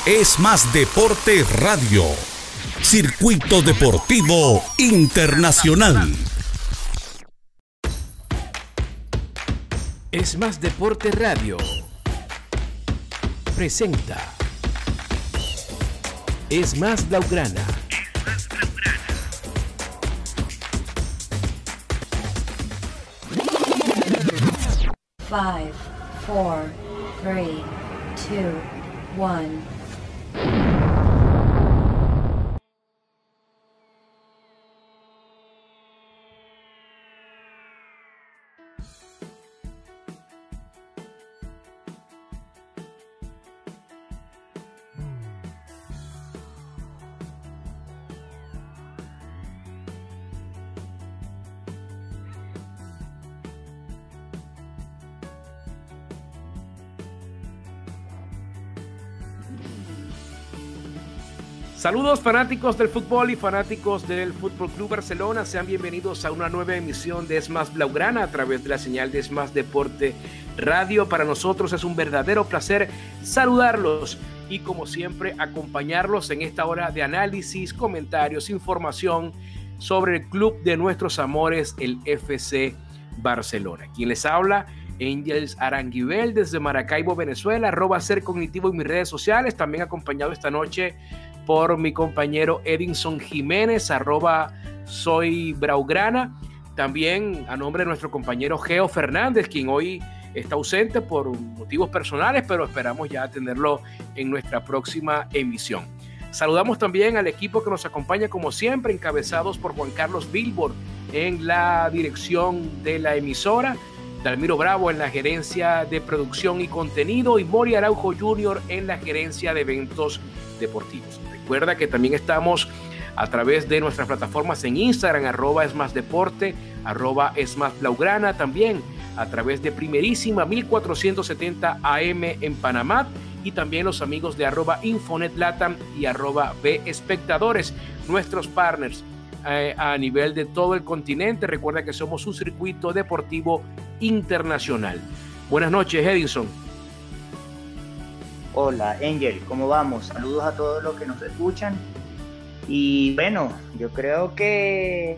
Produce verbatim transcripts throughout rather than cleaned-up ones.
Es Más Deporte Radio. Circuito Deportivo Internacional. Es Más Deporte Radio presenta Es Más Blaugrana. Five, four, three, two, one. Saludos fanáticos del fútbol y fanáticos del Fútbol Club Barcelona, sean bienvenidos a una nueva emisión de Es Más Blaugrana a través de la señal de Es Más Deporte Radio. Para nosotros es un verdadero placer saludarlos y como siempre acompañarlos en esta hora de análisis, comentarios, información sobre el club de nuestros amores, el F C Barcelona. Quien les habla, Angels Aranguibel desde Maracaibo, Venezuela, arroba Ser Cognitivo en mis redes sociales, también acompañado esta noche por mi compañero Edinson Jiménez, arroba Soy Blaugrana, también a nombre de nuestro compañero Geo Fernández, quien hoy está ausente por motivos personales, pero esperamos ya tenerlo en nuestra próxima emisión. Saludamos también al equipo que nos acompaña como siempre, encabezados por Juan Carlos Billboard en la dirección de la emisora, Dalmiro Bravo en la gerencia de producción y contenido y Mori Araujo junior en la gerencia de eventos deportivos. Recuerda que también estamos a través de nuestras plataformas en Instagram, arroba es más deporte, arroba es más blaugrana, también a través de Primerísima mil cuatrocientos setenta A M en Panamá y también los amigos de arroba Infonet Latam y arroba B Espectadores, nuestros partners eh, a nivel de todo el continente. Recuerda que somos un circuito deportivo internacional. Buenas noches, Edinson. Hola, Angel, ¿cómo vamos? Saludos a todos los que nos escuchan. Y bueno, yo creo que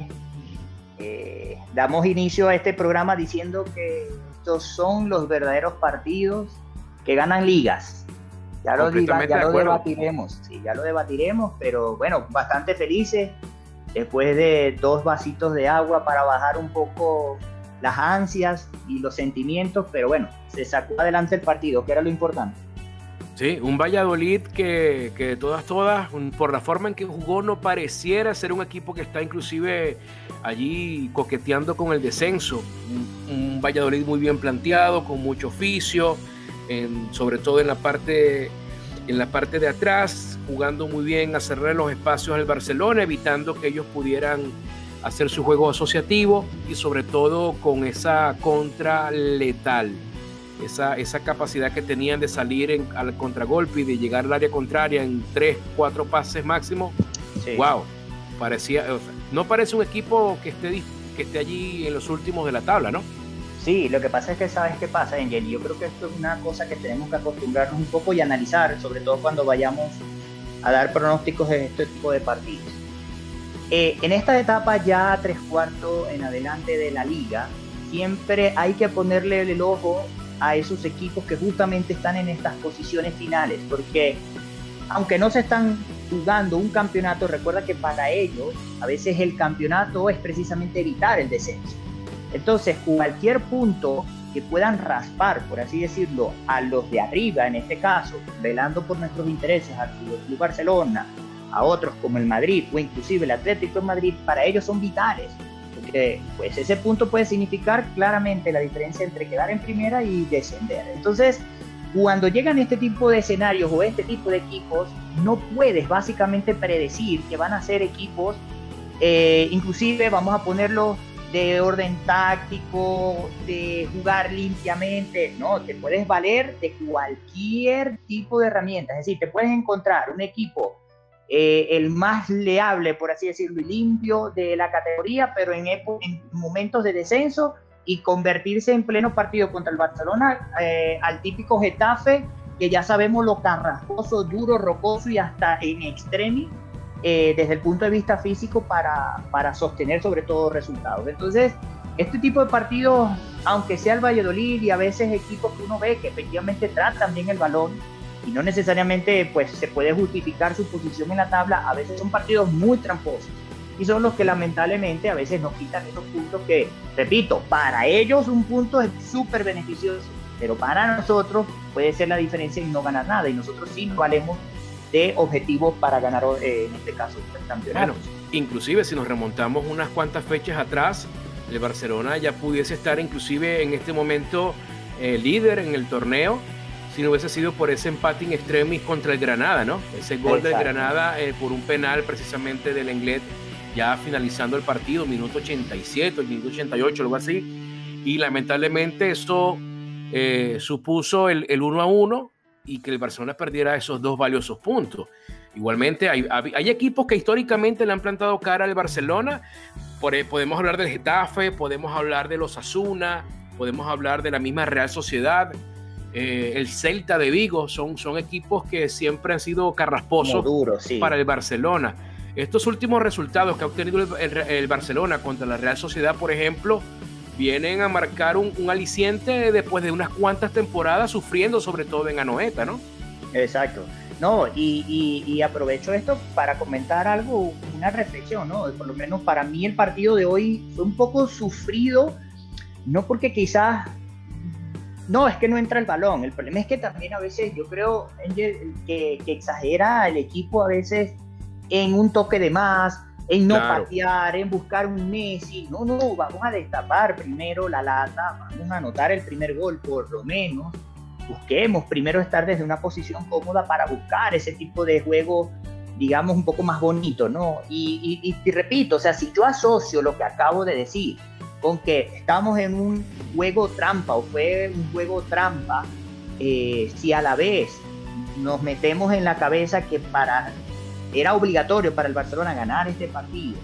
eh, damos inicio a este programa diciendo que estos son los verdaderos partidos que ganan ligas. Ya lo, diga, ya lo debatiremos, sí, ya lo debatiremos, pero bueno, bastante felices después de dos vasitos de agua para bajar un poco las ansias y los sentimientos, pero bueno, se sacó adelante el partido, que era lo importante. Sí, un Valladolid que, que de todas, todas, por la forma en que jugó, no pareciera ser un equipo que está inclusive allí coqueteando con el descenso. Un, un Valladolid muy bien planteado, con mucho oficio, en, sobre todo en la parte, en la parte de atrás, jugando muy bien a cerrar los espacios del Barcelona, evitando que ellos pudieran hacer su juego asociativo y sobre todo con esa contra letal. Esa, esa capacidad que tenían de salir en, al contragolpe y de llegar al área contraria en tres, cuatro pases máximo. Sí. Wow, parecía, o sea, no parece un equipo que esté, que esté allí en los últimos de la tabla, ¿no? Sí, lo que pasa es que sabes qué pasa, Angel. Yo creo que esto es una cosa que tenemos que acostumbrarnos un poco y analizar, sobre todo cuando vayamos a dar pronósticos de este tipo de partidos. Eh, en esta etapa ya tres cuartos en adelante de la liga, siempre hay que ponerle el ojo a esos equipos que justamente están en estas posiciones finales, porque aunque no se están jugando un campeonato, recuerda que para ellos a veces el campeonato es precisamente evitar el descenso. Entonces cualquier punto que puedan raspar, por así decirlo, a los de arriba, en este caso velando por nuestros intereses, al Club Barcelona, a otros como el Madrid o inclusive el Atlético de Madrid, para ellos son vitales. Porque pues ese punto puede significar claramente la diferencia entre quedar en primera y descender. Entonces, cuando llegan este tipo de escenarios o este tipo de equipos, no puedes básicamente predecir que van a ser equipos, eh, inclusive vamos a ponerlo de orden táctico, de jugar limpiamente. No, te puedes valer de cualquier tipo de herramienta. Es decir, te puedes encontrar un equipo Eh, el más leable, por así decirlo, y limpio de la categoría, pero en, en momentos de descenso, y convertirse en pleno partido contra el Barcelona eh, al típico Getafe que ya sabemos lo carrascoso, duro, rocoso y hasta en extremi eh, desde el punto de vista físico para, para sostener sobre todo resultados. Entonces, este tipo de partidos, aunque sea el Valladolid y a veces equipos que uno ve que efectivamente tratan bien el balón y no necesariamente pues, se puede justificar su posición en la tabla, a veces son partidos muy tramposos y son los que lamentablemente a veces nos quitan esos puntos que, repito, para ellos un punto es súper beneficioso, pero para nosotros puede ser la diferencia y no ganar nada, y nosotros sí nos valemos de objetivos para ganar, eh, en este caso, el campeonato. Bueno, inclusive si nos remontamos unas cuantas fechas atrás, el Barcelona ya pudiese estar inclusive en este momento eh, líder en el torneo, si no hubiese sido por ese empate in extremis contra el Granada, ¿no? Ese gol Exacto. del Granada eh, por un penal precisamente del Lenglet, ya finalizando el partido, minuto ochenta y siete, el minuto ochenta y ocho, algo así, y lamentablemente eso eh, supuso el, el uno a uno y que el Barcelona perdiera esos dos valiosos puntos. Igualmente hay, hay equipos que históricamente le han plantado cara al Barcelona. Por, podemos hablar del Getafe, podemos hablar de los Osasuna, podemos hablar de la misma Real Sociedad, eh, el Celta de Vigo, son, son equipos que siempre han sido carrasposos duro, sí. para el Barcelona. Estos últimos resultados que ha obtenido el, el, el Barcelona contra la Real Sociedad, por ejemplo, vienen a marcar un, un aliciente después de unas cuantas temporadas sufriendo, sobre todo en Anoeta, ¿no? Exacto. No, y, y, y aprovecho esto para comentar algo, una reflexión, ¿no? Por lo menos para mí el partido de hoy fue un poco sufrido, no porque quizás, no, es que no entra el balón, el problema es que también a veces yo creo, Angel, que, que exagera el equipo a veces en un toque de más, en no claro. patear, en buscar un Messi. No, no, vamos a destapar primero la lata, vamos a anotar el primer gol por lo menos. Busquemos primero estar desde una posición cómoda para buscar ese tipo de juego, digamos, un poco más bonito, ¿no? Y, y, y repito, o sea, si yo asocio lo que acabo de decir con que estamos en un juego trampa o fue un juego trampa, eh, si a la vez nos metemos en la cabeza que para... era obligatorio para el Barcelona ganar este partido.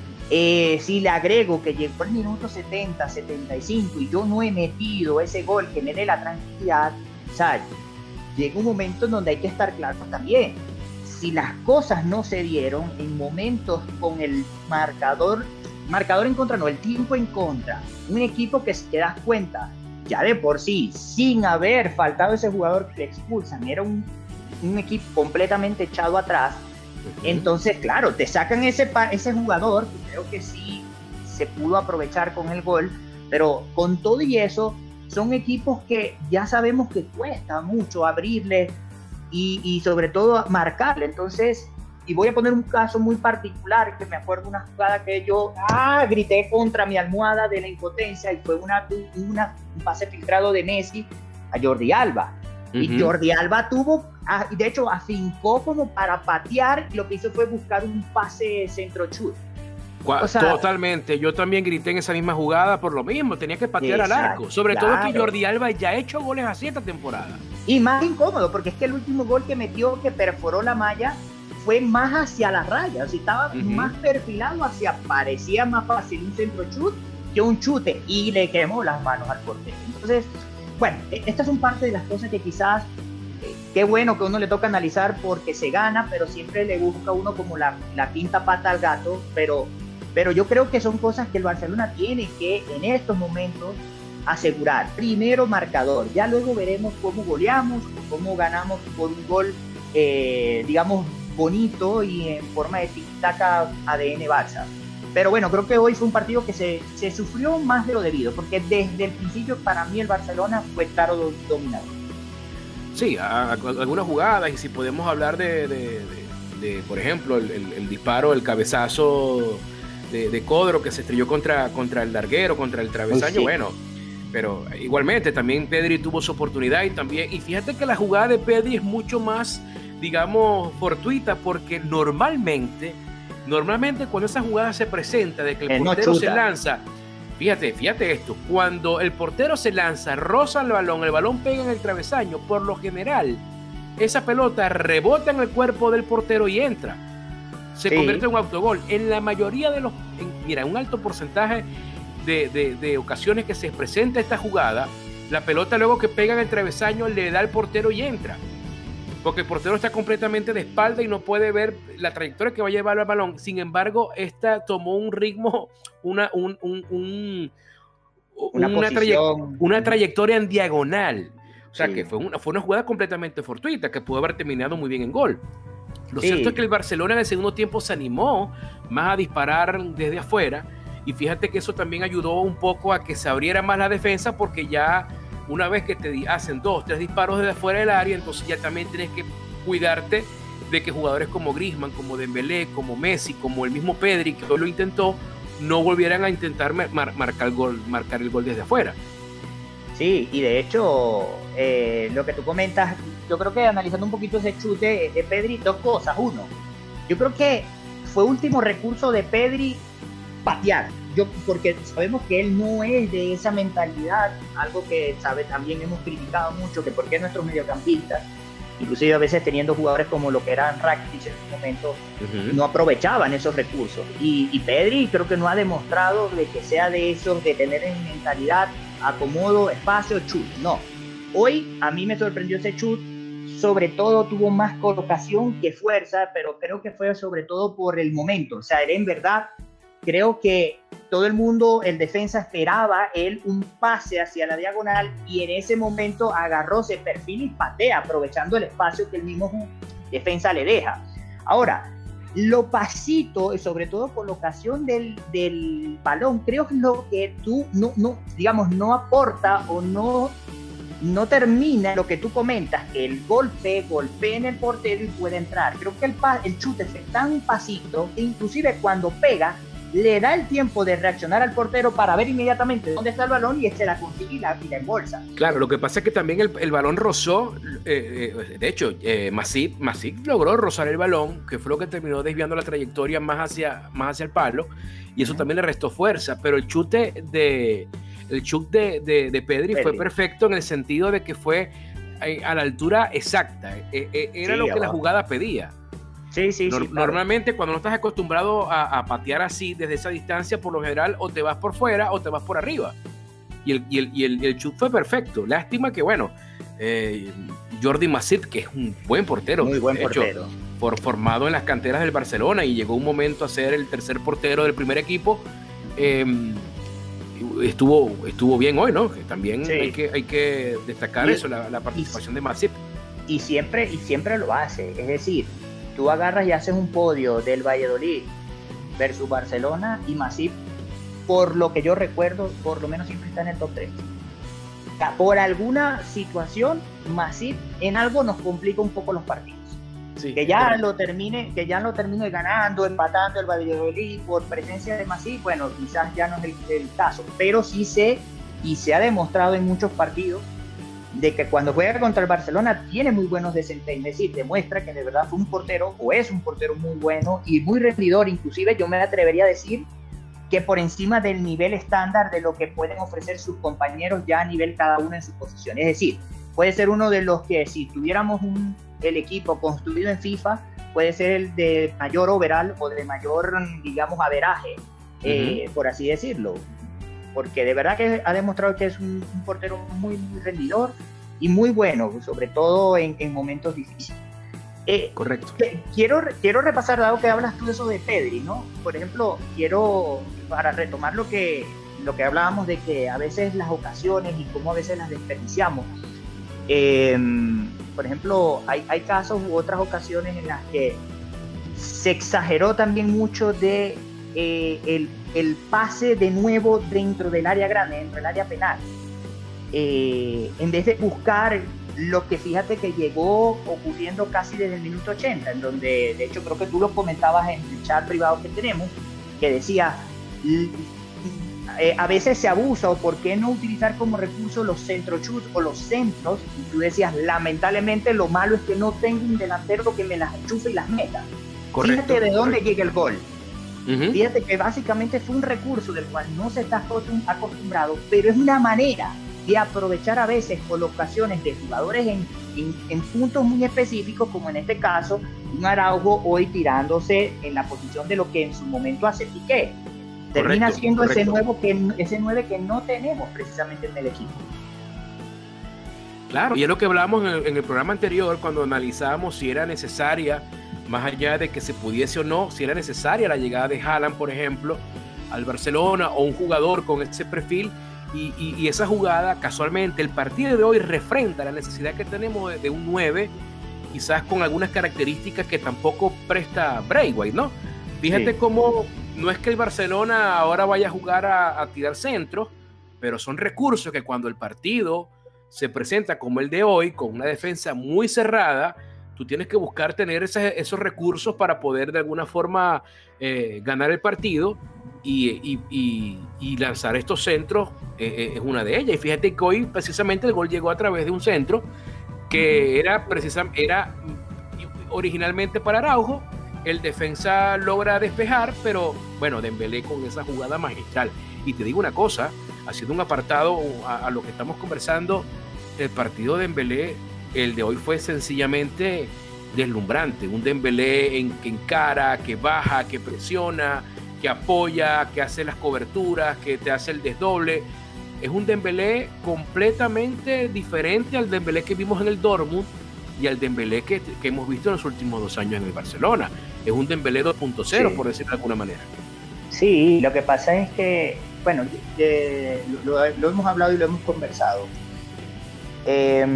Eh, si le agrego que llegó el minuto setenta, setenta y cinco y yo no he metido ese gol que me dé la tranquilidad, o sea, llega un momento en donde hay que estar claro también. Si las cosas no se dieron en momentos con el marcador, marcador en contra, no, el tiempo en contra, un equipo que te das cuenta, ya de por sí, sin haber faltado ese jugador que le expulsan, era un, un equipo completamente echado atrás. Entonces, claro, te sacan ese, ese jugador, que creo que sí se pudo aprovechar con el gol, pero con todo y eso, son equipos que ya sabemos que cuesta mucho abrirle y, y sobre todo marcarle. Entonces, y voy a poner un caso muy particular, que me acuerdo una jugada que yo ah, grité contra mi almohada de la impotencia, y fue una, una, un pase filtrado de Messi a Jordi Alba. Y uh-huh. Jordi Alba tuvo, de hecho, afincó como para patear, y lo que hizo fue buscar un pase centro-chut. O sea, totalmente, yo también grité en esa misma jugada por lo mismo, tenía que patear exacto, al arco. Sobre claro. todo que Jordi Alba ya ha hecho goles así esta temporada. Y más incómodo, porque es que el último gol que metió, que perforó la malla, fue más hacia la raya, o sea, estaba uh-huh. más perfilado hacia, parecía más fácil un centro-chut que un chute, y le quemó las manos al portero. Entonces, bueno, estas son parte de las cosas que quizás, eh, qué bueno que uno le toca analizar porque se gana, pero siempre le busca uno como la, la quinta pata al gato, pero, pero yo creo que son cosas que el Barcelona tiene que en estos momentos asegurar. Primero marcador, ya luego veremos cómo goleamos, cómo ganamos por un gol, eh, digamos, bonito y en forma de tic-tac A D N Barça. Pero bueno, creo que hoy fue un partido que se, se sufrió más de lo debido, porque desde el principio para mí el Barcelona fue claro dominador. Sí, a, a, algunas jugadas, y si podemos hablar de, de, de, de por ejemplo, el, el, el disparo, el cabezazo de, de Codro que se estrelló contra, contra el larguero, contra el travesaño, sí. Bueno, pero igualmente también Pedri tuvo su oportunidad y también, y fíjate que la jugada de Pedri es mucho más, digamos, fortuita, porque normalmente... Normalmente cuando esa jugada se presenta de que el, el portero no se lanza, fíjate, fíjate esto, cuando el portero se lanza, roza el balón, el balón pega en el travesaño, por lo general, esa pelota rebota en el cuerpo del portero y entra. Se sí. convierte en un autogol. En la mayoría de los, en, mira, un alto porcentaje de, de, de ocasiones que se presenta esta jugada, la pelota luego que pega en el travesaño le da al portero y entra. porque el portero está completamente de espalda y no puede ver la trayectoria que va a llevar el balón. Sin embargo, esta tomó un ritmo, una, un, un, un, una, una, traye una trayectoria en diagonal. O sea, sí. que fue una, fue una jugada completamente fortuita, que pudo haber terminado muy bien en gol. Lo sí. cierto es que el Barcelona en el segundo tiempo se animó más a disparar desde afuera, y fíjate que eso también ayudó un poco a que se abriera más la defensa, porque ya una vez que te hacen dos, tres disparos desde afuera del área, entonces ya también tienes que cuidarte de que jugadores como Griezmann, como Dembélé, como Messi, como el mismo Pedri, que hoy lo intentó, no volvieran a intentar mar marcar, el gol, marcar el gol desde afuera. Sí, y de hecho, eh, lo que tú comentas, yo creo que analizando un poquito ese chute de Pedri, dos cosas. Uno, yo creo que fue último recurso de Pedri patear, yo, porque sabemos que él no es de esa mentalidad, algo que sabe, también hemos criticado mucho, que porque nuestros mediocampistas, inclusive a veces teniendo jugadores como lo que eran Rakitic en ese momento, uh-huh. no aprovechaban esos recursos. Y, y Pedri creo que no ha demostrado de que sea de esos, de tener en mentalidad acomodo, espacio, chut. No. Hoy a mí me sorprendió ese chut, sobre todo tuvo más colocación que fuerza, pero creo que fue sobre todo por el momento. O sea, él en verdad, creo que todo el mundo, el defensa esperaba él un pase hacia la diagonal, y en ese momento agarró ese perfil y patea, aprovechando el espacio que el mismo defensa le deja. Ahora, lo pasito, y sobre todo colocación del, del balón, creo que es lo que tú no, no, digamos, no aporta o no, no termina lo que tú comentas, que el golpe golpea en el portero y puede entrar. Creo que el, el chute es tan pasito que inclusive cuando pega, le da el tiempo de reaccionar al portero para ver inmediatamente dónde está el balón, y este la consigue y la, y la embolsa. Claro, lo que pasa es que también el, el balón rozó, eh, eh, de hecho, eh, Masip, Masip logró rozar el balón, que fue lo que terminó desviando la trayectoria más hacia, más hacia el palo, y eso uh-huh. también le restó fuerza, pero el chute de, el chute de, de, de Pedri, Pedri fue perfecto en el sentido de que fue eh, a la altura exacta, eh, eh, era sí, lo que abajo. la jugada pedía. Sí, sí, Nor sí, claro. Normalmente cuando no estás acostumbrado a, a patear así desde esa distancia, por lo general o te vas por fuera o te vas por arriba, y el, y el, y el, el chut fue perfecto. Lástima que bueno, eh, Jordi Masip, que es un buen portero, muy buen de portero, hecho, por, formado en las canteras del Barcelona, y llegó un momento a ser el tercer portero del primer equipo, eh, estuvo, estuvo bien hoy, ¿no? Que también sí. hay, que, hay que destacar y, eso, la, la participación y, de Masip. Y siempre, y siempre lo hace, es decir, tú agarras y haces un podio del Valladolid versus Barcelona, y Masip, por lo que yo recuerdo, por lo menos siempre está en el top tres. Por alguna situación, Masip en algo nos complica un poco los partidos. Sí, que ya correcto. lo termine, que ya lo termine ganando, empatando el Valladolid por presencia de Masip, bueno, quizás ya no es el, el caso, pero sí sé, y se ha demostrado en muchos partidos, de que cuando juega contra el Barcelona tiene muy buenos desempeños, es decir, demuestra que de verdad fue un portero, o es un portero muy bueno y muy rendidor. Inclusive yo me atrevería a decir que por encima del nivel estándar de lo que pueden ofrecer sus compañeros ya a nivel cada uno en su posición. Es decir, puede ser uno de los que, si tuviéramos un, el equipo construido en FIFA, puede ser el de mayor overall o de mayor, digamos, averaje, uh-huh. eh, por así decirlo. Porque de verdad que ha demostrado que es un, un portero muy, muy rendidor y muy bueno, sobre todo en, en momentos difíciles. Eh, Correcto. Que, quiero, quiero repasar, dado que hablas tú de eso de Pedri, ¿no? Por ejemplo, quiero, para retomar lo que, lo que hablábamos de que a veces las ocasiones y cómo a veces las desperdiciamos. Eh, por ejemplo, hay, hay casos u otras ocasiones en las que se exageró también mucho de eh, el el pase de nuevo dentro del área grande, dentro del área penal, eh, en vez de buscar lo que fíjate que llegó ocurriendo casi desde el minuto ochenta, en donde de hecho creo que tú lo comentabas en el chat privado que tenemos, que decía eh, a veces se abusa, o por qué no utilizar como recurso los centrochutes o los centros, y tú decías lamentablemente lo malo es que no tengo un delantero que me las enchufe y las meta. Correcto, fíjate de dónde correcto. llega el gol. Uh-huh. Fíjate que básicamente fue un recurso del cual no se está acostumbrado, pero es una manera de aprovechar a veces colocaciones de jugadores en, en, en puntos muy específicos, como en este caso un Araujo hoy tirándose en la posición de lo que en su momento hace Piqué. Termina correcto, siendo correcto. ese nuevo que ese nueve que no tenemos precisamente en el equipo. Claro, y es lo que hablamos en el, en el programa anterior cuando analizábamos si era necesaria, más allá de que se pudiese o no, si era necesaria la llegada de Haaland, por ejemplo, al Barcelona, o un jugador con ese perfil, y, y, y esa jugada, casualmente, el partido de hoy refrenda la necesidad que tenemos de, de un nueve, quizás con algunas características que tampoco presta Braithwaite, ¿no? Fíjate sí. Cómo no es que el Barcelona ahora vaya a jugar a, a tirar centros, pero son recursos que cuando el partido se presenta como el de hoy, con una defensa muy cerrada, tú tienes que buscar tener ese, esos recursos para poder de alguna forma eh, ganar el partido y, y, y, y lanzar estos centros, eh, es una de ellas. Y fíjate que hoy precisamente el gol llegó a través de un centro que era, precisa, era originalmente para Araujo, el defensa logra despejar, pero bueno, Dembélé con esa jugada magistral. Y te digo una cosa, haciendo un apartado a, a lo que estamos conversando, el partido de Dembélé, el de hoy fue sencillamente deslumbrante, un Dembélé en, que encara, que baja, que presiona, que apoya, que hace las coberturas, que te hace el desdoble. Es un Dembélé completamente diferente al Dembélé que vimos en el Dortmund y al Dembélé que, que hemos visto en los últimos dos años en el Barcelona. Es un Dembélé dos punto cero, sí, por decirlo de alguna manera. Sí, lo que pasa es que, bueno, eh, lo, lo hemos hablado y lo hemos conversado. Eh,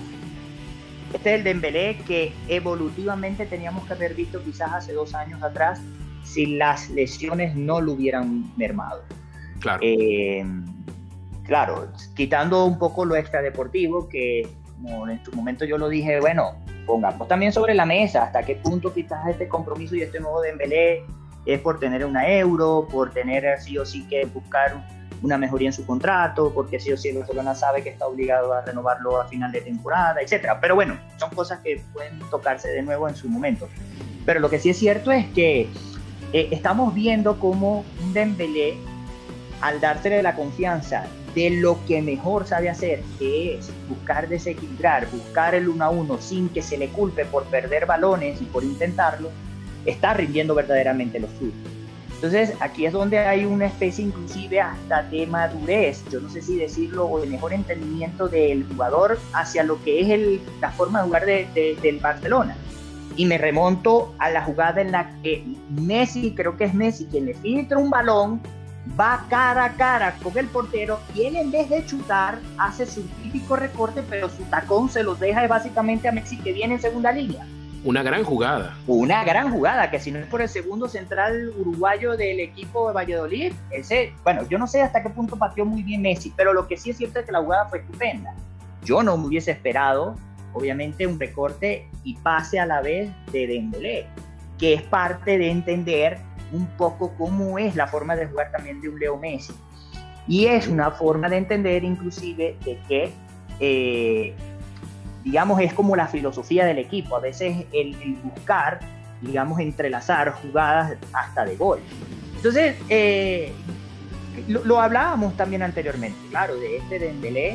este es el Dembélé que evolutivamente teníamos que haber visto quizás hace dos años atrás si las lesiones no lo hubieran mermado. Claro. Eh, claro, quitando un poco lo extradeportivo, que como en su momento yo lo dije, bueno, pongamos también sobre la mesa hasta qué punto quizás este compromiso y este nuevo Dembélé es por tener una Euro, por tener sí o sí que buscar una mejoría en su contrato, porque sí o sí el Barcelona sabe que está obligado a renovarlo a final de temporada, etcétera. Pero bueno, son cosas que pueden tocarse de nuevo en su momento. Pero lo que sí es cierto es que eh, estamos viendo cómo un Dembélé, al dársele la confianza de lo que mejor sabe hacer, que es buscar desequilibrar, buscar el uno a uno sin que se le culpe por perder balones y por intentarlo, está rindiendo verdaderamente los frutos. Entonces aquí es donde hay una especie inclusive hasta de madurez, yo no sé si decirlo, o de mejor entendimiento del jugador hacia lo que es el, la forma de jugar de, de, del Barcelona. Y me remonto a la jugada en la que Messi, creo que es Messi, quien le filtra un balón, va cara a cara con el portero y él en vez de chutar hace su típico recorte, pero su tacón se los deja básicamente a Messi, que viene en segunda línea. Una gran jugada. Una gran jugada, que si no es por el segundo central uruguayo del equipo de Valladolid, ese, bueno, yo no sé hasta qué punto pateó muy bien Messi, pero lo que sí es cierto es que la jugada fue estupenda. Yo no me hubiese esperado, obviamente, un recorte y pase a la vez de Dembélé, que es parte de entender un poco cómo es la forma de jugar también de un Leo Messi. Y es una forma de entender inclusive de que... Eh, digamos, es como la filosofía del equipo, a veces el, el buscar, digamos, entrelazar jugadas hasta de gol. Entonces, eh, lo, lo hablábamos también anteriormente, claro, de este Dembélé,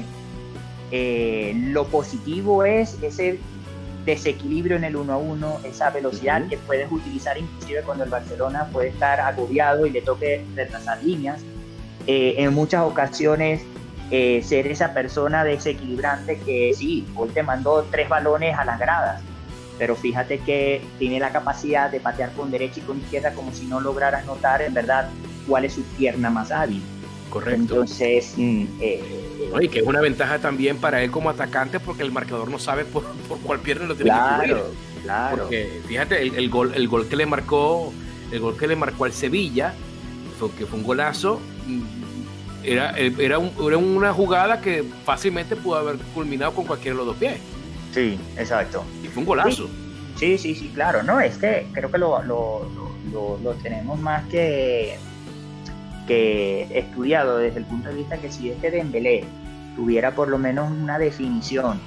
eh, lo positivo es ese desequilibrio en el uno a uno, esa velocidad uh-huh. que puedes utilizar inclusive cuando el Barcelona puede estar agobiado y le toque retrasar líneas. Eh, en muchas ocasiones, Eh, ser esa persona desequilibrante que sí, hoy te mandó tres balones a las gradas, pero fíjate que tiene la capacidad de patear con derecha y con izquierda como si no lograras notar en verdad cuál es su pierna más hábil. Correcto. Entonces, mm, eh, Oye, que es una ventaja también para él como atacante, porque el marcador no sabe por, por cuál pierna lo tiene claro, que cubrir. Claro. Porque fíjate, el, el gol, el gol que le marcó, el gol que le marcó al Sevilla, fue, que fue un golazo. Era, era, un, era una jugada que fácilmente pudo haber culminado con cualquiera de los dos pies. Sí, exacto. Y fue un golazo. Sí, sí, sí, sí, claro. No, es que creo que lo, lo, lo, lo tenemos más que, que estudiado desde el punto de vista que si este Dembélé tuviera por lo menos una definición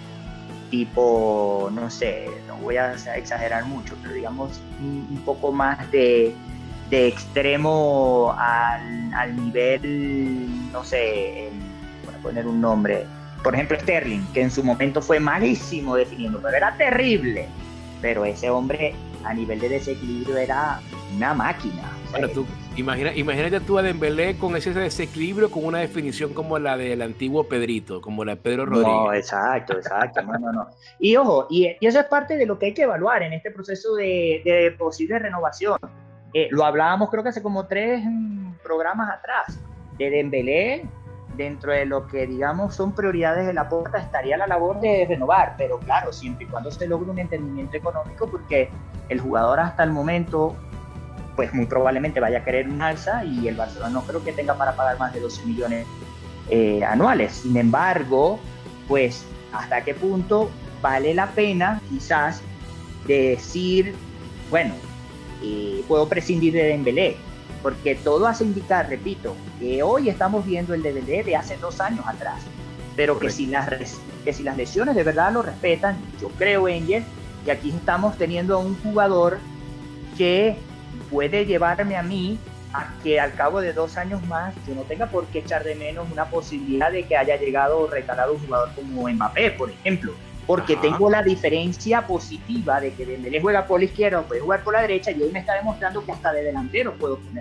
tipo, no sé, no voy a exagerar mucho, pero digamos un, un poco más de... de extremo al, al nivel, no sé, el, voy a poner un nombre, por ejemplo Sterling, que en su momento fue malísimo definiendo, pero era terrible, pero ese hombre a nivel de desequilibrio era una máquina. Bueno, tú, Imagina, imagínate tú a Dembélé con ese desequilibrio, con una definición como la del antiguo Pedrito, como la de Pedro Rodríguez. No, exacto, exacto. No, no, no. Y ojo, y, y eso es parte de lo que hay que evaluar en este proceso de, de posible renovación. Eh, lo hablábamos creo que hace como tres mm, programas atrás. De Dembélé, dentro de lo que digamos son prioridades de la Porta, estaría la labor de renovar, pero claro, siempre y cuando se logre un entendimiento económico, porque el jugador hasta el momento pues muy probablemente vaya a querer un alza y el Barcelona no creo que tenga para pagar más de doce millones eh, anuales. Sin embargo, pues hasta qué punto vale la pena quizás decir, bueno, eh, puedo prescindir de Dembélé, porque todo hace indicar, repito, que hoy estamos viendo el Dembélé de hace dos años atrás, pero que si, las, que si las lesiones de verdad lo respetan, yo creo, Angel, que aquí estamos teniendo a un jugador que puede llevarme a mí a que al cabo de dos años más yo no tenga por qué echar de menos una posibilidad de que haya llegado o recalado un jugador como Mbappé, por ejemplo, porque Ajá. tengo la diferencia positiva de que Dembélé juega por la izquierda o puede jugar por la derecha y hoy me está demostrando que hasta de delantero puedo poner.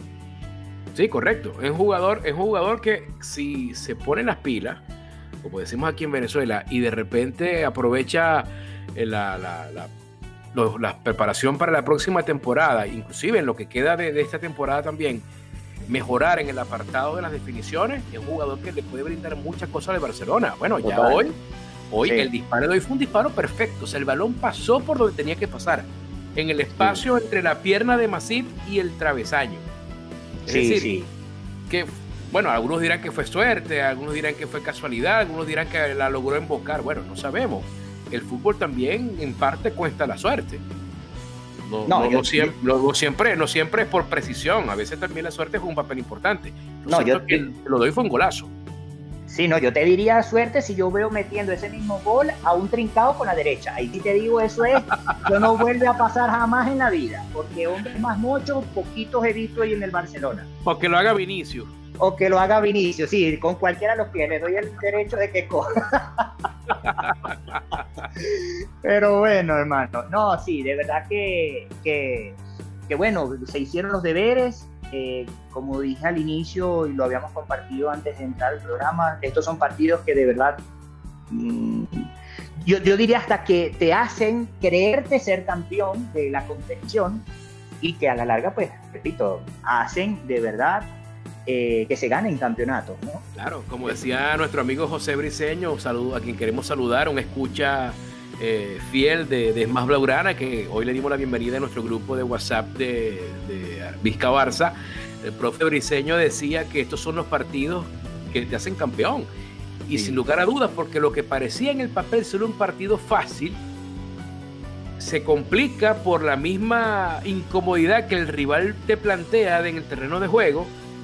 Sí, correcto. Es un jugador, es un jugador que si se pone las pilas, como decimos aquí en Venezuela, y de repente aprovecha la, la, la la preparación para la próxima temporada, inclusive en lo que queda de, de esta temporada también, mejorar en el apartado de las definiciones, es un jugador que le puede brindar muchas cosas de Barcelona. Bueno, ya Total. hoy, hoy sí. el disparo de hoy fue un disparo perfecto, o sea, el balón pasó por donde tenía que pasar, en el espacio sí. entre la pierna de Masip y el travesaño. Es sí, decir, sí. que, bueno, algunos dirán que fue suerte, algunos dirán que fue casualidad, algunos dirán que la logró embocar, bueno, no sabemos. El fútbol también en parte cuesta la suerte. No, no, no, yo, no, siempre, yo, no, siempre, no siempre es por precisión, a veces también la suerte juega un papel importante. Lo no, yo que lo doy fue un golazo. Sí, no, yo te diría suerte si yo veo metiendo ese mismo gol a un trincado con la derecha. Ahí sí te digo, eso es, yo no vuelve a pasar jamás en la vida, porque hombres más muchos, poquitos he visto ahí en el Barcelona. O que lo haga Vinicius. O que lo haga Vinicius, sí, con cualquiera de los pies, le doy el derecho de que coja. Pero bueno, hermano, no, sí, de verdad que, que, que bueno, se hicieron los deberes, eh, como dije al inicio y lo habíamos compartido antes de entrar al programa, estos son partidos que de verdad, mmm, yo, yo diría hasta que te hacen creerte ser campeón de la competición y que a la larga, pues, repito, hacen de verdad Eh, que se ganen campeonatos, ¿no? Claro, como decía nuestro amigo José Briceño, saludo, a quien queremos saludar, un escucha eh, fiel de, de Es Más Blaugrana, que hoy le dimos la bienvenida a nuestro grupo de WhatsApp de, de Vizca Barça. El profe Briceño decía que estos son los partidos que te hacen campeón, y sí. sin lugar a dudas, porque lo que parecía en el papel ser un partido fácil se complica por la misma incomodidad que el rival te plantea en el terreno de juego.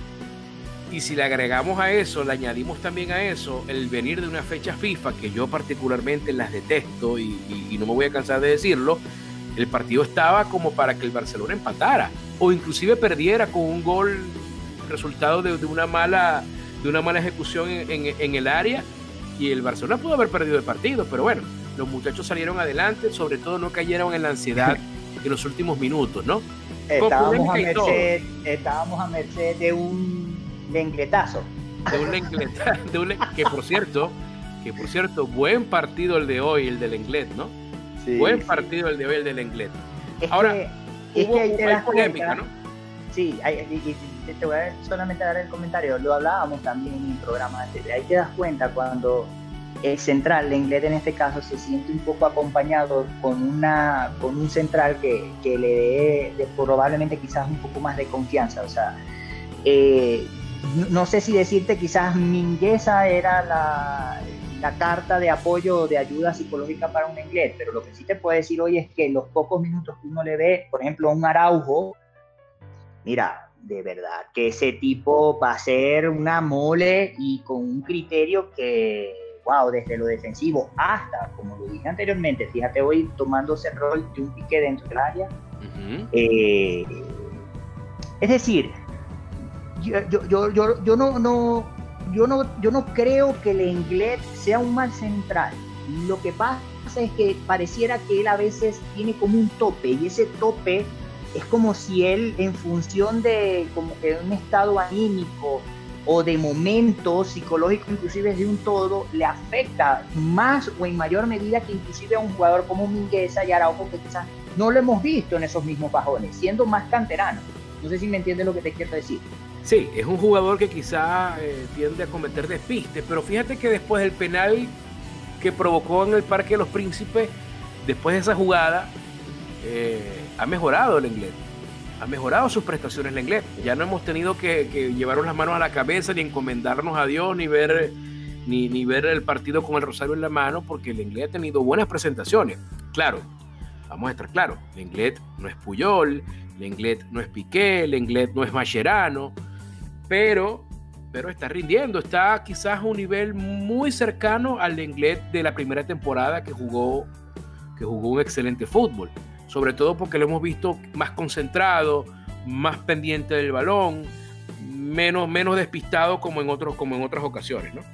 Y si le agregamos a eso, le añadimos también a eso el venir de una fecha FIFA, que yo particularmente las detesto y, y, y no me voy a cansar de decirlo, el partido estaba como para que el Barcelona empatara o inclusive perdiera con un gol resultado de, de, una, mala, de una mala ejecución en, en, en el área, y el Barcelona pudo haber perdido el partido, pero bueno, los muchachos salieron adelante, sobre todo no cayeron en la ansiedad en los últimos minutos, ¿no? Estábamos a merced, estábamos a merced de un lengletazo. De un lengletazo, de un, que por cierto, que por cierto, buen partido el de hoy, el del Lenglet, ¿no? Sí, buen sí. partido el de hoy, el del Lenglet. Es Ahora, que, hubo, es que ahí te hay das polémica, cuenta, ¿no? Sí, hay, y, y, te voy a solamente dar el comentario, lo hablábamos también en el programa anterior. Ahí te das cuenta cuando el central, Lenglet en este caso, se siente un poco acompañado con una con un central que, que le dé de, probablemente quizás un poco más de confianza. O sea, eh, no sé si decirte, quizás Mingueza era la, la carta de apoyo, de ayuda psicológica para un Lenglet, pero lo que sí te puedo decir hoy es que los pocos minutos que uno le ve, por ejemplo, a un Araujo, mira, de verdad que ese tipo va a ser una mole y con un criterio que, wow, desde lo defensivo hasta, como lo dije anteriormente, fíjate hoy tomándose el rol de un pique dentro del área. Uh-huh. eh, es decir, Yo, yo, yo, yo, no, no, yo, no, yo no creo que Lenglet sea un mal central. Lo que pasa es que pareciera que él a veces tiene como un tope, y ese tope es como si él, en función de como que un estado anímico o de momento psicológico, inclusive de un todo, le afecta más o en mayor medida que inclusive a un jugador como Mingueza y Araujo, que quizás no lo hemos visto en esos mismos bajones, siendo más canterano. No sé si me entiendes lo que te quiero decir. Sí, es un jugador que quizá eh, tiende a cometer despistes, pero fíjate que después del penal que provocó en el Parque de los Príncipes, después de esa jugada, eh, ha mejorado el Lenglet. Ha mejorado sus prestaciones el Lenglet. Ya no hemos tenido que, que llevarnos las manos a la cabeza, ni encomendarnos a Dios, ni ver, ni, ni ver el partido con el rosario en la mano, porque el Lenglet ha tenido buenas presentaciones. Claro, vamos a estar claros, el Lenglet no es Puyol, el Lenglet no es Piqué, el Lenglet no es Mascherano, pero, pero está rindiendo, está quizás a un nivel muy cercano al Lenglet de la primera temporada que jugó, que jugó un excelente fútbol, sobre todo porque lo hemos visto más concentrado, más pendiente del balón, menos, menos despistado como en, otros, como en otras ocasiones, ¿no?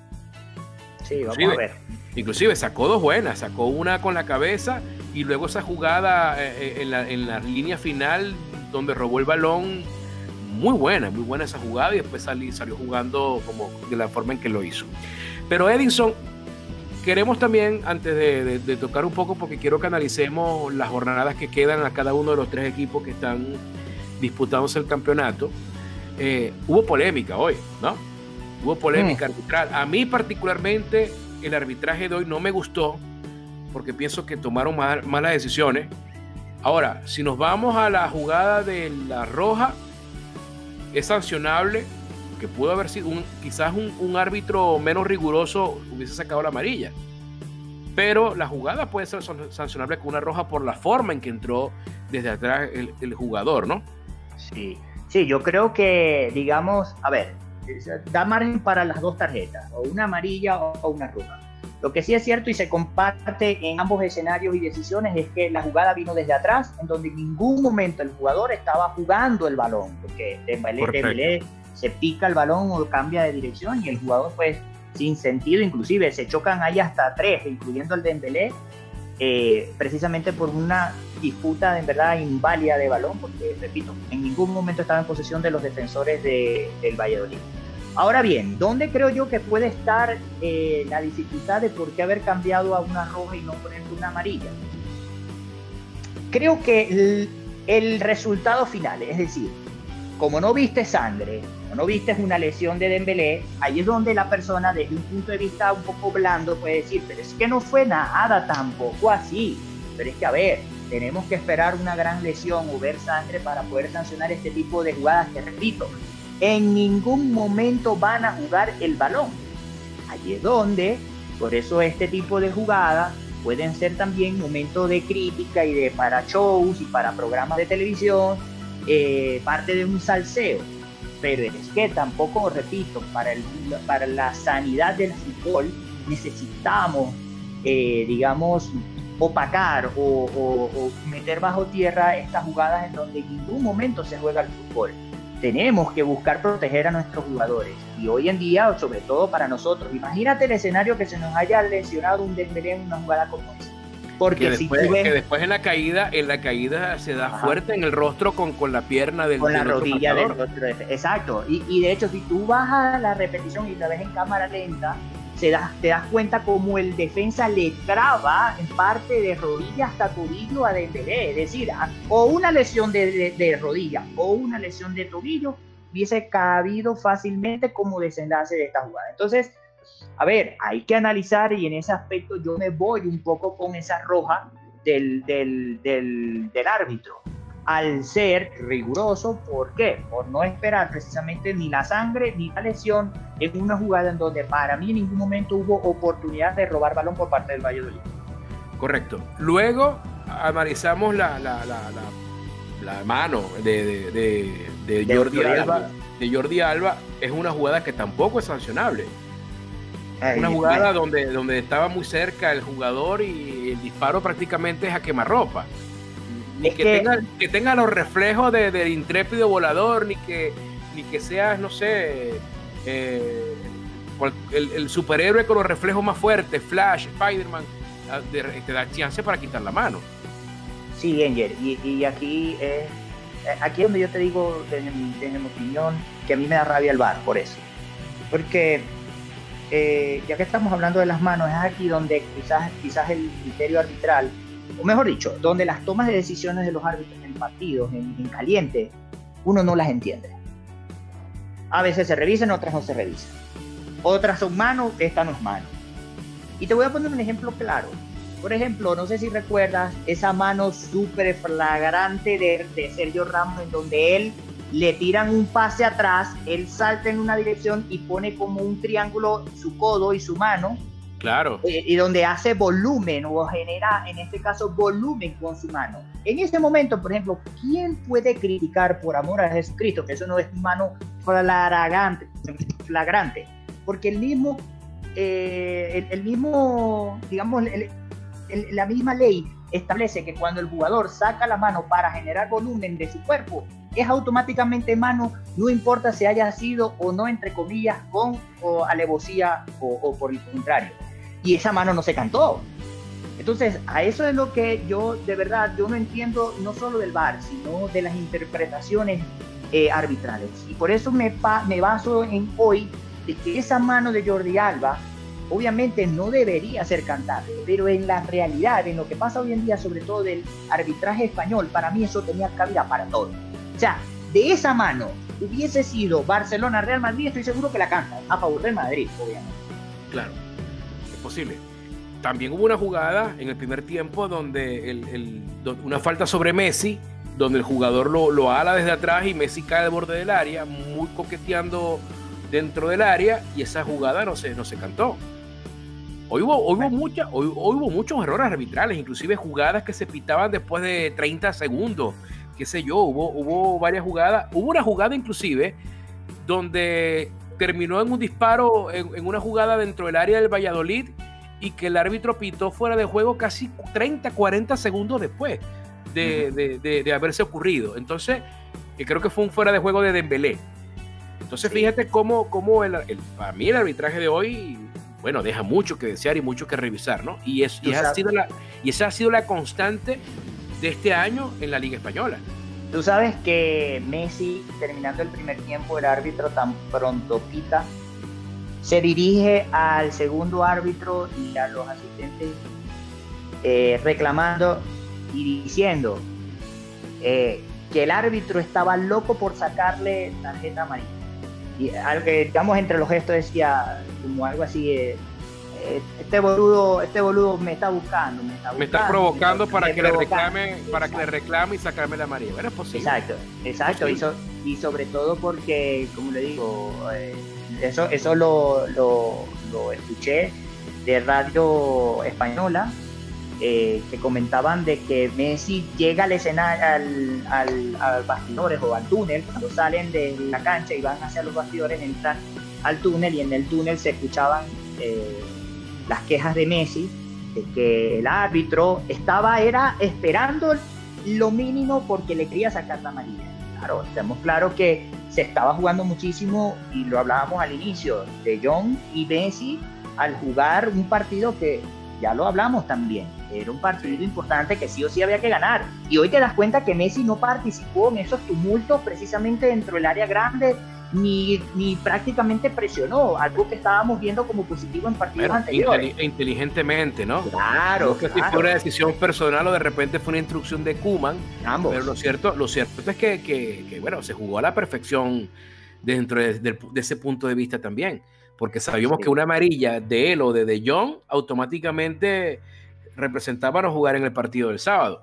Sí, vamos inclusive, a ver. Inclusive sacó dos buenas, sacó una con la cabeza y luego esa jugada eh, en, la, en la línea final donde robó el balón. Muy buena, muy buena esa jugada y después salí, salió jugando como de la forma en que lo hizo. Pero Edinson, queremos también, antes de, de, de tocar un poco, porque quiero que analicemos las jornadas que quedan a cada uno de los tres equipos que están disputándose el campeonato. Eh, hubo polémica hoy, ¿no? Hubo polémica mm. arbitral. A mí particularmente el arbitraje de hoy no me gustó porque pienso que tomaron mal, malas decisiones. Ahora, si nos vamos a la jugada de la roja, es sancionable, que pudo haber sido un, quizás un, un árbitro menos riguroso hubiese sacado la amarilla, pero la jugada puede ser sancionable con una roja por la forma en que entró desde atrás el, el jugador, ¿no? Sí, sí, yo creo que, digamos, a ver, da margen para las dos tarjetas, o una amarilla o una roja. Lo que sí es cierto y se comparte en ambos escenarios y decisiones es que la jugada vino desde atrás, en donde en ningún momento el jugador estaba jugando el balón, porque Dembélé, Dembélé se pica el balón o cambia de dirección y el jugador pues sin sentido, inclusive se chocan ahí hasta tres, incluyendo el Dembélé, eh, precisamente por una disputa en verdad inválida de balón, porque repito, en ningún momento estaba en posesión de los defensores de, del Valladolid. Ahora bien, ¿dónde creo yo que puede estar eh, la dificultad de por qué haber cambiado a una roja y no ponerle una amarilla? Creo que el, el resultado final, es decir, como no viste sangre, o no viste una lesión de Dembélé, ahí es donde la persona desde un punto de vista un poco blando puede decir, pero es que no fue nada tampoco así. Pero es que a ver, tenemos que esperar una gran lesión o ver sangre para poder sancionar este tipo de jugadas que, repito, en ningún momento van a jugar el balón. Allí es donde, por eso este tipo de jugadas pueden ser también momentos de crítica y de para shows y para programas de televisión, eh, parte de un salseo. Pero es que tampoco, repito, para, el, para la sanidad del fútbol necesitamos, eh, digamos, opacar o, o, o meter bajo tierra estas jugadas en donde en ningún momento se juega el fútbol. Tenemos que buscar proteger a nuestros jugadores y hoy en día, sobre todo para nosotros, imagínate el escenario que se nos haya lesionado un Dembélé en una jugada como esa. Porque que después, si ves, que después en la caída, en la caída se da Ajá. fuerte en el rostro con, con la pierna del con la del rodilla del otro. Exacto. Y, y de hecho, si tú vas a la repetición y la ves en cámara lenta, se da, te das cuenta como el defensa le traba en parte de rodilla hasta tobillo a Dembélé. Es decir, a, o una lesión de, de, de rodilla o una lesión de tobillo hubiese cabido fácilmente como desenlace de esta jugada. Entonces, a ver, hay que analizar y en ese aspecto yo me voy un poco con esa roja del, del, del, del árbitro. Al ser riguroso, ¿por qué? Por no esperar precisamente ni la sangre ni la lesión en una jugada en donde para mí en ningún momento hubo oportunidad de robar balón por parte del Valladolid. Correcto. Luego analizamos la, la, la, la, la mano de, de, de, de, de Jordi Alba. De Jordi Alba es una jugada que tampoco es sancionable. Ay, una jugada bueno. donde, donde estaba muy cerca el jugador y el disparo prácticamente es a quemarropa. Ni que, que, tenga, que tenga los reflejos de, de intrépido volador, ni que, ni que seas, no sé, eh, el, el superhéroe con los reflejos más fuertes, Flash, Spider-Man, te da chance para quitar la mano. Sí, Angel, y, y aquí es aquí es donde yo te digo, desde mi, desde mi opinión, que a mí me da rabia el V A R por eso. Porque eh, ya que estamos hablando de las manos, es aquí donde quizás, quizás el criterio arbitral, o mejor dicho, donde las tomas de decisiones de los árbitros en partidos, en, en caliente, uno no las entiende. A veces se revisan, otras no se revisan. Otras son manos, esta no es mano. Y te voy a poner un ejemplo claro. Por ejemplo, no sé si recuerdas esa mano súper flagrante de, de Sergio Ramos, en donde él le tiran un pase atrás, él salta en una dirección y pone como un triángulo su codo y su mano. Claro. Eh, y donde hace volumen o genera, en este caso, volumen con su mano. En ese momento, por ejemplo, ¿quién puede criticar, por amor a Jesucristo, que eso no es mano flagrante? flagrante? Porque el mismo, eh, el, el mismo, digamos, el, el, la misma ley establece que cuando el jugador saca la mano para generar volumen de su cuerpo, es automáticamente mano, no importa si haya sido o no, entre comillas, con o alevosía o, o por el contrario. Y esa mano no se cantó. Entonces, a eso es lo que yo, de verdad, yo no entiendo, no solo del V A R, sino de las interpretaciones eh, arbitrales. Y por eso me, me baso en hoy, de que esa mano de Jordi Alba, obviamente no debería ser cantable, pero en la realidad, en lo que pasa hoy en día, sobre todo del arbitraje español, para mí eso tenía cabida para todo. O sea, de esa mano hubiese sido Barcelona-Real Madrid, estoy seguro que la cantan a favor del Madrid, obviamente. Claro, es posible. También hubo una jugada en el primer tiempo donde el, el, una falta sobre Messi, donde el jugador lo, lo ala desde atrás y Messi cae al borde del área, muy coqueteando dentro del área, y esa jugada no se, no se cantó. Hoy hubo, hoy, hubo mucha, hoy, hoy hubo muchos errores arbitrales, inclusive jugadas que se pitaban después de treinta segundos, qué sé yo, hubo, hubo varias jugadas. Hubo una jugada inclusive donde terminó en un disparo, en, en una jugada dentro del área del Valladolid, y que el árbitro pitó fuera de juego casi treinta, cuarenta segundos después de, uh-huh. de, de, de haberse ocurrido. Entonces, eh, creo que fue un fuera de juego de Dembélé. Entonces, sí. Fíjate cómo, cómo el, el, para mí el arbitraje de hoy, bueno, deja mucho que desear y mucho que revisar, ¿no? Y, es, y, esa, ha sido la, y esa ha sido la constante de este año en la Liga Española. Tú sabes que Messi, terminando el primer tiempo, el árbitro tan pronto pita, se dirige al segundo árbitro y a los asistentes eh, reclamando y diciendo eh, que el árbitro estaba loco por sacarle tarjeta amarilla. Y algo que, digamos, entre los gestos decía como algo así, eh, eh, este boludo, este boludo me está buscando, me está, buscando, me está provocando me, para, me que le reclame, para que le reclame y sacarme la amarilla. Bueno, es posible. Exacto, exacto. Sí. Y, so, y sobre todo porque, como le digo, eh, eso, eso lo, lo, lo escuché de radio española, eh, que comentaban de que Messi llega al escenario, al, al, al bastidores o al túnel, cuando salen de la cancha y van hacia los bastidores, entran al túnel, y en el túnel se escuchaban eh, las quejas de Messi, de que el árbitro estaba era esperando lo mínimo porque le quería sacar la amarilla. Claro, estamos claros que se estaba jugando muchísimo, y lo hablábamos al inicio, de Jong y Messi al jugar un partido que ya lo hablamos también, era un partido importante que sí o sí había que ganar, y hoy te das cuenta que Messi no participó en esos tumultos precisamente dentro del área grande, ni, ni prácticamente presionó, algo que estábamos viendo como positivo en partidos bueno, anteriores. Inteligentemente, ¿no? Claro, no que claro. Si fue una decisión personal o de repente fue una instrucción de Koeman. Ambos. Pero lo cierto, lo cierto es que, que, que bueno, se jugó a la perfección dentro de, de, de ese punto de vista también, porque sabíamos sí. que una amarilla de él o de De Jong automáticamente representaba no jugar en el partido del sábado.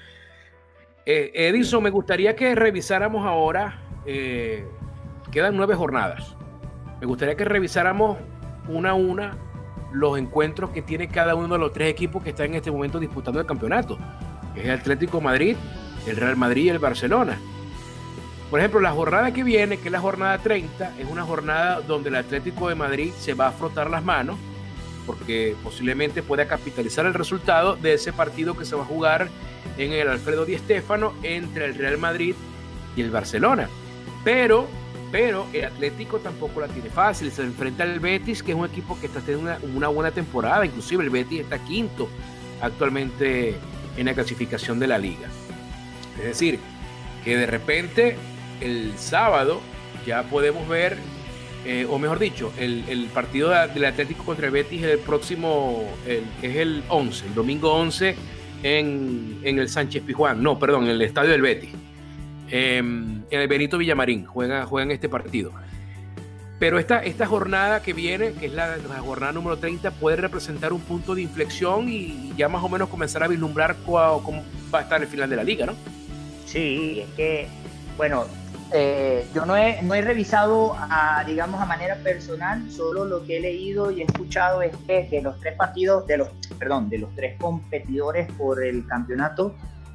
Eh, Edison, me gustaría que revisáramos ahora, eh, quedan nueve jornadas, me gustaría que revisáramos una a una los encuentros que tiene cada uno de los tres equipos que están en este momento disputando el campeonato, que es el Atlético de Madrid, el Real Madrid y el Barcelona. Por ejemplo, la jornada que viene, que es la jornada treinta, es una jornada donde el Atlético de Madrid se va a frotar las manos, porque posiblemente pueda capitalizar el resultado de ese partido que se va a jugar en el Alfredo Di Stéfano entre el Real Madrid y el Barcelona. Pero, pero el Atlético tampoco la tiene fácil, se enfrenta al Betis, que es un equipo que está teniendo una, una buena temporada, inclusive el Betis está quinto actualmente en la clasificación de la liga. Es decir, que de repente el sábado ya podemos ver, eh, o mejor dicho, el, el partido del Atlético contra el Betis el próximo, el, es el once, el domingo once en, en el Sánchez Pizjuán, no, perdón, en el estadio del Betis, eh, en el Benito Villamarín, juegan, juegan este partido. Pero esta, esta jornada que viene, que es la, la jornada número treinta, puede representar un punto de inflexión y ya más o menos comenzar a vislumbrar cómo, cómo va a estar el final de la liga, ¿no? Sí, es que, bueno, eh, yo no he, no he revisado, a, digamos, a manera personal, solo lo que he leído y he escuchado es que de los tres partidos, de los, perdón, de los tres competidores por el campeonato,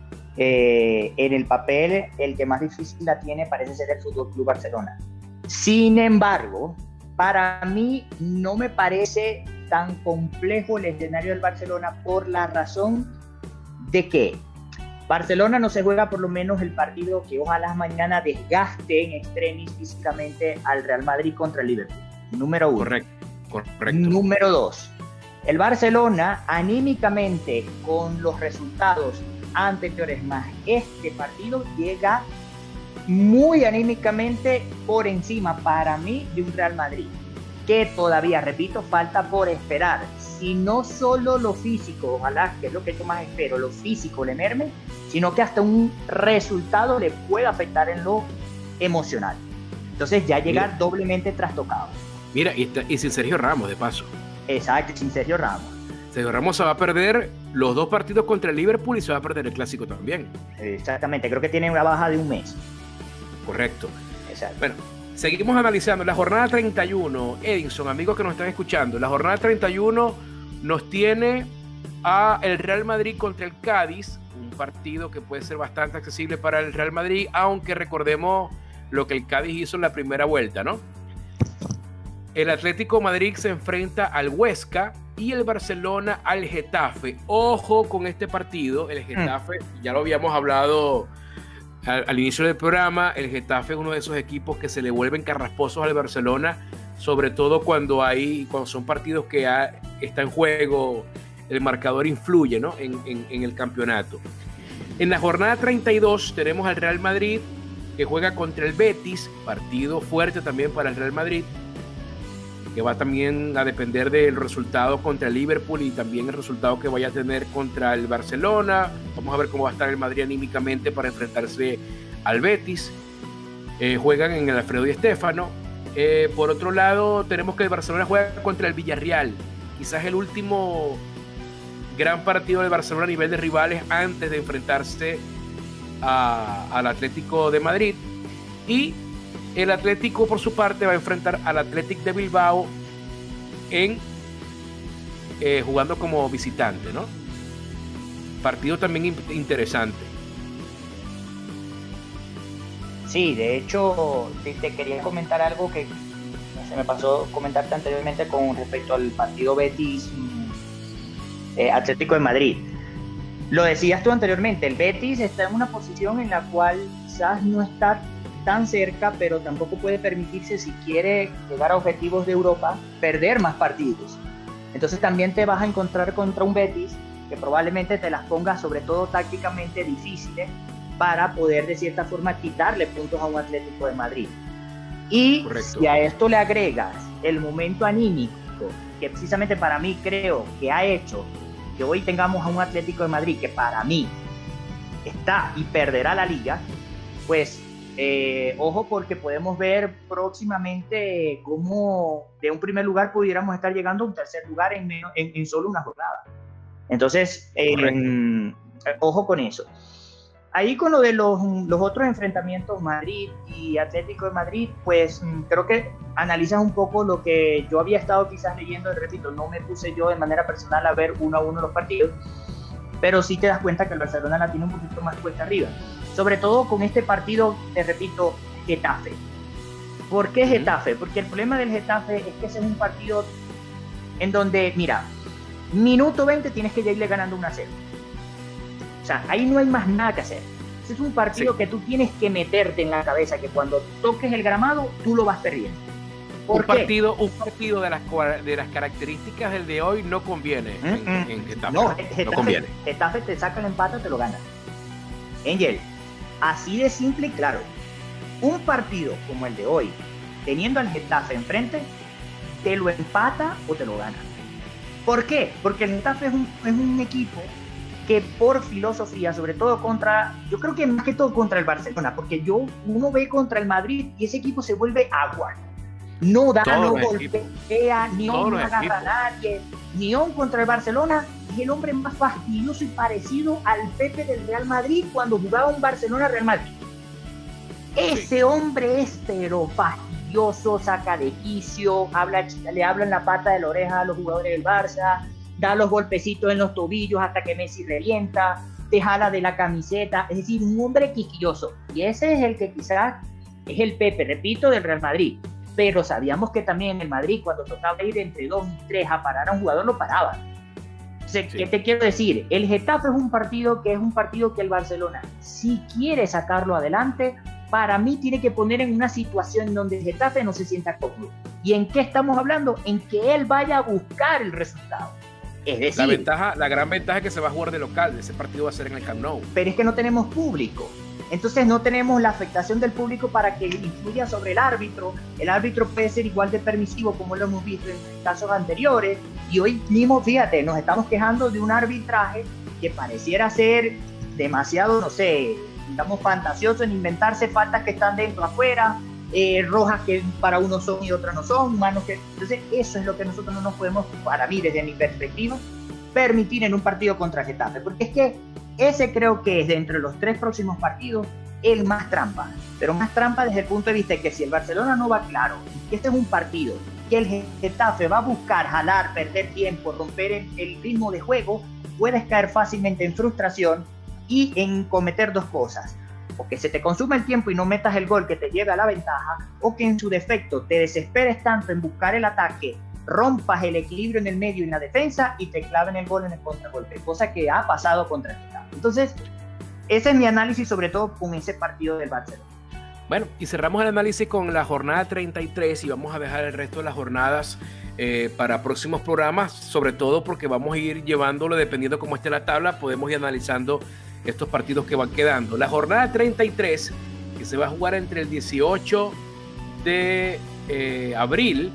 eh, en el papel, el que más difícil la tiene parece ser el F C Barcelona. Sin embargo, para mí no me parece tan complejo el escenario del Barcelona por la razón de que Barcelona no se juega por lo menos el partido que ojalá mañana desgaste en extremis físicamente al Real Madrid contra el Liverpool. Número uno. Correcto, correcto. Número dos. El Barcelona anímicamente con los resultados anteriores más este partido llega muy anímicamente por encima para mí de un Real Madrid que todavía, repito, falta por esperar. Si no solo lo físico, ojalá, que es lo que yo más espero, lo físico le merme, sino que hasta un resultado le pueda afectar en lo emocional. Entonces ya llegar Mira. doblemente trastocado. Mira, y, está, y sin Sergio Ramos, de paso. Exacto, sin Sergio Ramos. Sergio Ramos se va a perder los dos partidos contra el Liverpool y se va a perder el Clásico también. Exactamente, creo que tiene una baja de un mes. Correcto. Exacto. Bueno, seguimos analizando la jornada treinta y uno. Edinson, amigos que nos están escuchando, la jornada treinta y uno nos tiene a el Real Madrid contra el Cádiz, un partido que puede ser bastante accesible para el Real Madrid, aunque recordemos lo que el Cádiz hizo en la primera vuelta, ¿no? El Atlético Madrid se enfrenta al Huesca y el Barcelona al Getafe. Ojo con este partido, el Getafe, mm. ya lo habíamos hablado al, al inicio del programa, el Getafe es uno de esos equipos que se le vuelven carrasposos al Barcelona, sobre todo cuando hay, cuando son partidos que ha, está en juego, el marcador influye, ¿no? en, en, en el campeonato. En la jornada treinta y dos tenemos al Real Madrid que juega contra el Betis, partido fuerte también para el Real Madrid, que va también a depender del resultado contra el Liverpool y también el resultado que vaya a tener contra el Barcelona. Vamos a ver cómo va a estar el Madrid anímicamente para enfrentarse al Betis. Eh, juegan en el Alfredo Di Stéfano. Eh, por otro lado, tenemos que el Barcelona juega contra el Villarreal, quizás el último gran partido del Barcelona a nivel de rivales antes de enfrentarse a, al Atlético de Madrid. Y el Atlético, por su parte, va a enfrentar al Athletic de Bilbao en eh, jugando como visitante, ¿no? Partido también interesante. Sí, de hecho, te, te quería comentar algo que se me pasó comentarte anteriormente con respecto al partido Betis eh, Atlético de Madrid. Lo decías tú anteriormente, el Betis está en una posición en la cual quizás no está tan cerca, pero tampoco puede permitirse, si quiere llegar a objetivos de Europa, perder más partidos. Entonces también te vas a encontrar contra un Betis que probablemente te las ponga, sobre todo tácticamente, difíciles para poder de cierta forma quitarle puntos a un Atlético de Madrid. Y Correcto. Si a esto le agregas el momento anímico que precisamente para mí creo que ha hecho que hoy tengamos a un Atlético de Madrid que para mí está y perderá la liga, pues Eh, ojo, porque podemos ver próximamente cómo de un primer lugar pudiéramos estar llegando a un tercer lugar en, menos, en, en solo una jornada. Entonces, eh, ojo con eso. Ahí con lo de los, los otros enfrentamientos, Madrid y Atlético de Madrid, pues creo que analizas un poco lo que yo había estado quizás leyendo, repito, no me puse yo de manera personal a ver uno a uno los partidos, pero sí te das cuenta que el Barcelona la tiene un poquito más cuesta arriba. Sobre todo con este partido, te repito, Getafe. ¿Por qué Getafe? Porque el problema del Getafe es que ese es un partido en donde, mira, minuto veinte tienes que ya irle ganando uno a cero. O sea, ahí no hay más nada que hacer. Ese es un partido sí. que tú tienes que meterte en la cabeza, que cuando toques el gramado, tú lo vas perdiendo. un partido, un partido de las, de las características del de hoy no conviene mm, en, mm. en Getafe. No, No, Getafe, no conviene. Getafe te saca el empate, te lo gana. Angel, así de simple y claro. Un partido como el de hoy, teniendo al Getafe enfrente, te lo empata o te lo gana. ¿Por qué? Porque el Getafe es un, es un equipo que por filosofía, sobre todo contra, yo creo que más que todo contra el Barcelona, porque yo uno ve contra el Madrid y ese equipo se vuelve agua. No da, no golpea, ni no agarra a nadie. Ni on contra el Barcelona es el hombre más fastidioso y parecido al Pepe del Real Madrid cuando jugaba un Barcelona-Real Madrid. Ese sí. hombre es pero fastidioso, saca de quicio, habla, le habla en la pata de la oreja a los jugadores del Barça, da los golpecitos en los tobillos hasta que Messi revienta, te jala de la camiseta, es decir, un hombre quisquilloso. Y ese es el que quizás es el Pepe, repito, del Real Madrid. Pero sabíamos que también en el Madrid, cuando tocaba ir entre dos y tres a parar a un jugador, lo paraba. ¿Qué sí. te quiero decir? El Getafe es un partido que es un partido que el Barcelona, si quiere sacarlo adelante, para mí tiene que poner en una situación donde el Getafe no se sienta cómodo. ¿Y en qué estamos hablando? En que él vaya a buscar el resultado. Es decir, la, ventaja, la gran ventaja es que se va a jugar de local, ese partido va a ser en el Camp Nou. Pero es que no tenemos público. Entonces no tenemos la afectación del público para que influya sobre el árbitro. El árbitro puede ser igual de permisivo como lo hemos visto en casos anteriores. Y hoy mismo, fíjate, nos estamos quejando de un arbitraje que pareciera ser demasiado, no sé, digamos, fantasioso en inventarse faltas que están dentro, afuera, eh, rojas que para unos son y otras no son, manos que... Entonces eso es lo que nosotros no nos podemos, para mí, desde mi perspectiva, permitir en un partido contra Getafe. Porque es que ese creo que es, de entre los tres próximos partidos, el más trampa. Pero más trampa desde el punto de vista de que si el Barcelona no va claro, que este es un partido que el Getafe va a buscar jalar, perder tiempo, romper el, el ritmo de juego, puedes caer fácilmente en frustración y en cometer dos cosas. O que se te consuma el tiempo y no metas el gol que te lleve a la ventaja, o que en su defecto te desesperes tanto en buscar el ataque, rompas el equilibrio en el medio y en la defensa y te claven el gol en el contragolpe, cosa que ha pasado contra el Getafe. Entonces, ese es mi análisis, sobre todo con ese partido del Barcelona. Bueno, y cerramos el análisis con la jornada treinta y tres y vamos a dejar el resto de las jornadas eh, para próximos programas, sobre todo porque vamos a ir llevándolo, dependiendo cómo esté la tabla, podemos ir analizando estos partidos que van quedando. La jornada treinta y tres, que se va a jugar entre el dieciocho de eh, abril,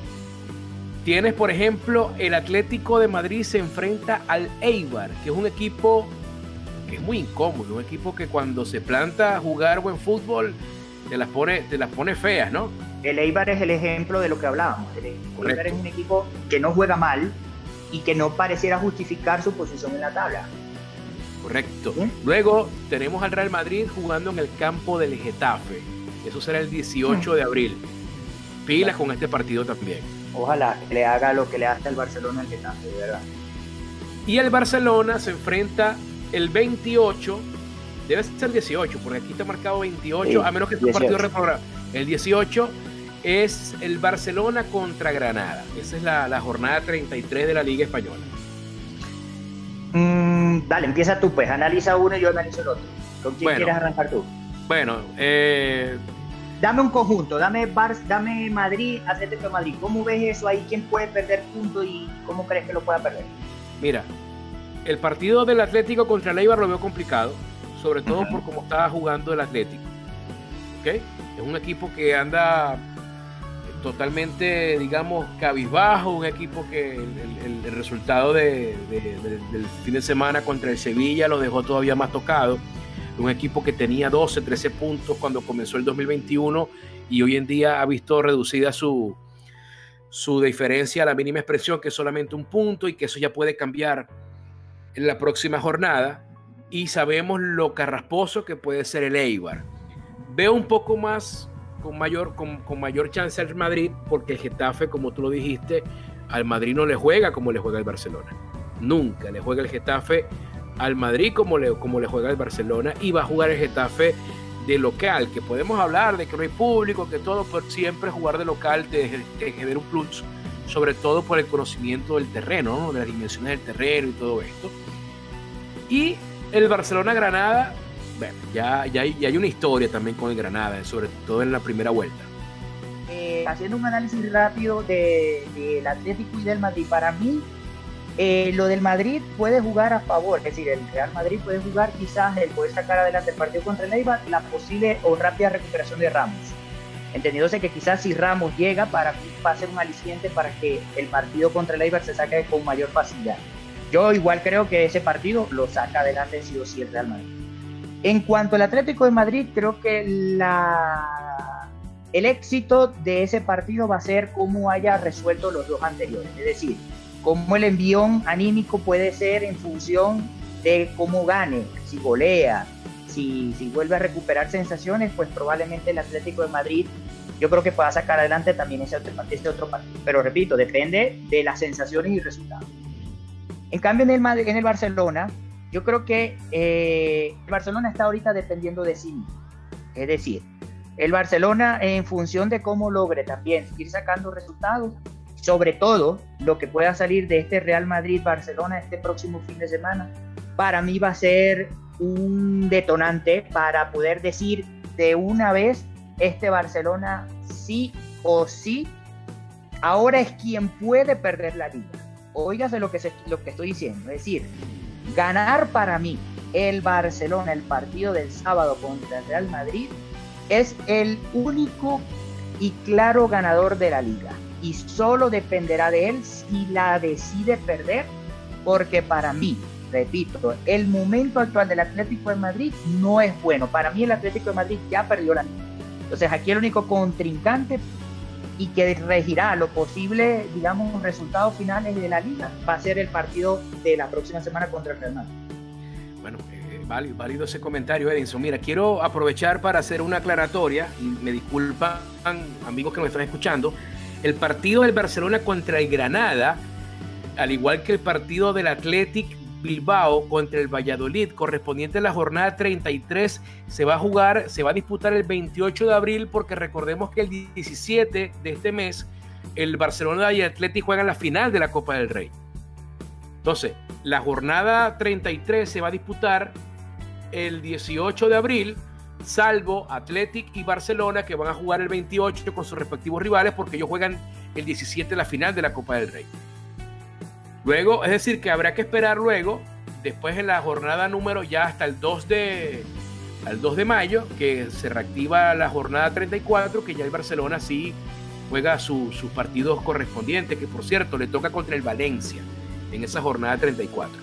tienes, por ejemplo, el Atlético de Madrid se enfrenta al Eibar, que es un equipo que es muy incómodo, un equipo que cuando se planta a jugar buen fútbol te las pone, te las pone feas, ¿no? El Eibar es el ejemplo de lo que hablábamos. El Eibar es un equipo que no juega mal y que no pareciera justificar su posición en la tabla. Correcto. ¿Sí? Luego tenemos al Real Madrid jugando en el campo del Getafe. Eso será el dieciocho de abril. Pilas con este partido también. Ojalá que le haga lo que le hace al Barcelona al Getafe, de verdad. Y el Barcelona se enfrenta el veintiocho, debe ser el dieciocho, porque aquí está marcado veintiocho, sí, a menos que sea un partido reprogramado. El dieciocho es el Barcelona contra Granada. Esa es la, la jornada treinta y tres de la Liga Española. Mm, dale, empieza tú, pues. Analiza uno y yo analizo el otro. ¿Con quién bueno, quieres arrancar tú? Bueno, eh... dame un conjunto, dame Bar dame Madrid, Atlético de Madrid. ¿Cómo ves eso ahí? ¿Quién puede perder puntos y cómo crees que lo pueda perder? Mira, el partido del Atlético contra el Eibar lo veo complicado, sobre todo uh-huh. por cómo estaba jugando el Atlético. ¿Okay? Es un equipo que anda totalmente, digamos, cabizbajo, un equipo que el, el, el resultado de, de, de, del fin de semana contra el Sevilla lo dejó todavía más tocado. Un equipo que tenía doce, trece puntos cuando comenzó el dos mil veintiuno y hoy en día ha visto reducida su, su diferencia a la mínima expresión, que es solamente un punto, y que eso ya puede cambiar en la próxima jornada. Y sabemos lo carrasposo que puede ser el Eibar. Veo un poco más con mayor, con, con mayor chance al Madrid, porque el Getafe, como tú lo dijiste, al Madrid no le juega como le juega el Barcelona. Nunca le juega el Getafe al Madrid como le, como le juega el Barcelona, y va a jugar el Getafe de local, que podemos hablar de que no hay público, que todo, pero siempre jugar de local te, te genera un plus, sobre todo por el conocimiento del terreno, ¿no? De las dimensiones del terreno y todo esto. Y el Barcelona-Granada, bueno, ya, ya, hay, ya hay una historia también con el Granada, sobre todo en la primera vuelta. Eh, eh, haciendo un análisis rápido del de, de Atlético y del Madrid, para mí eh, lo del Madrid puede jugar a favor, es decir, el Real Madrid puede jugar quizás el poder sacar adelante el partido contra el Eibar, la posible o rápida recuperación de Ramos, entendiéndose que quizás si Ramos llega, para mí va a ser un aliciente para que el partido contra el Eibar se saque con mayor facilidad. Yo igual creo que ese partido lo saca adelante sí o sí el Real Madrid. En cuanto al Atlético de Madrid, creo que la, el éxito de ese partido va a ser cómo haya resuelto los dos anteriores. Es decir, cómo el envión anímico puede ser en función de cómo gane, si golea, si, si vuelve a recuperar sensaciones, pues probablemente el Atlético de Madrid, yo creo que pueda sacar adelante también ese otro, ese otro partido. Pero repito, depende de las sensaciones y resultados. En cambio, en el, Madrid, en el Barcelona, yo creo que eh, el Barcelona está ahorita dependiendo de sí mismo. Es decir, el Barcelona en función de cómo logre también ir sacando resultados, sobre todo lo que pueda salir de este Real Madrid-Barcelona este próximo fin de semana, para mí va a ser un detonante para poder decir de una vez, este Barcelona sí o sí, ahora es quien puede perder la liga. Óigase lo que, se, lo que estoy diciendo, es decir, ganar para mí el Barcelona el partido del sábado contra el Real Madrid es el único y claro ganador de la liga y solo dependerá de él si la decide perder, porque para mí, repito, el momento actual del Atlético de Madrid no es bueno. Para mí el Atlético de Madrid ya perdió la liga. Entonces aquí el único contrincante y que regirá lo posible, digamos, resultados finales de la liga va a ser el partido de la próxima semana contra el Real Madrid. Bueno, eh, válido, válido ese comentario, Edinson. Mira, quiero aprovechar para hacer una aclaratoria, y me disculpan amigos que me están escuchando. El partido del Barcelona contra el Granada, al igual que el partido del Athletic Bilbao contra el Valladolid, correspondiente a la jornada treinta y tres, se va a jugar, se va a disputar el veintiocho de abril, porque recordemos que el diecisiete de este mes el Barcelona y el Athletic juegan la final de la Copa del Rey. Entonces, la jornada treinta y tres se va a disputar el dieciocho de abril, salvo Athletic y Barcelona, que van a jugar el veintiocho con sus respectivos rivales, porque ellos juegan el diecisiete la final de la Copa del Rey. Luego, es decir, que habrá que esperar luego, después en la jornada número ya hasta el dos de, al dos de mayo, que se reactiva la jornada treinta y cuatro, que ya el Barcelona sí juega su, sus partidos correspondientes, que por cierto le toca contra el Valencia en esa jornada treinta y cuatro.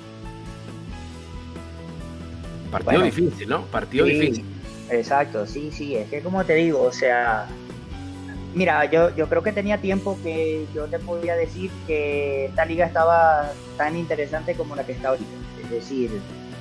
Partido bueno, difícil, ¿no? Partido sí, difícil. Exacto, sí, sí, es que como te digo, o sea... Mira, yo, yo creo que tenía tiempo que yo te podía decir que esta liga estaba tan interesante como la que está ahorita. Es decir,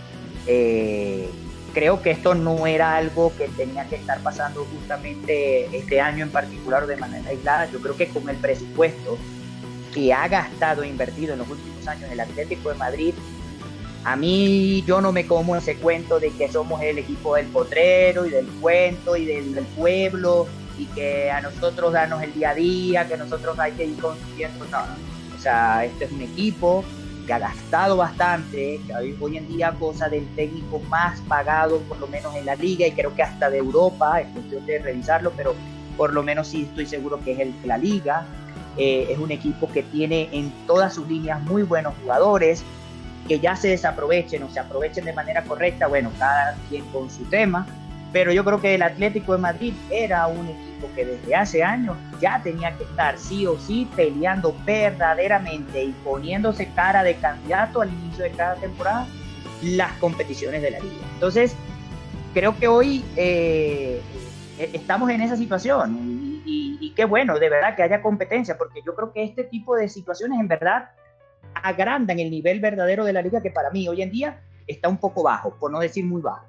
eh, creo que esto no era algo que tenía que estar pasando justamente este año en particular o de manera aislada. Yo creo que con el presupuesto que ha gastado e invertido en los últimos años el Atlético de Madrid, a mí yo no me como ese cuento de que somos el equipo del potrero y del cuento y del, del pueblo, y que a nosotros darnos el día a día, que nosotros hay que ir construyendo. No, no. O sea, este es un equipo que ha gastado bastante, que hoy en día cosa del técnico más pagado, por lo menos en la liga, y creo que hasta de Europa, es cuestión de revisarlo, pero por lo menos sí estoy seguro que es el de la liga. Eh, es un equipo que tiene en todas sus líneas muy buenos jugadores, que ya se desaprovechen o se aprovechen de manera correcta, bueno, cada quien con su tema. Pero yo creo que el Atlético de Madrid era un equipo que desde hace años ya tenía que estar sí o sí peleando verdaderamente y poniéndose cara de candidato al inicio de cada temporada las competiciones de la liga. Entonces, creo que hoy eh, estamos en esa situación y, y, y qué bueno, de verdad, que haya competencia, porque yo creo que este tipo de situaciones en verdad agrandan el nivel verdadero de la liga, que para mí hoy en día está un poco bajo, por no decir muy bajo.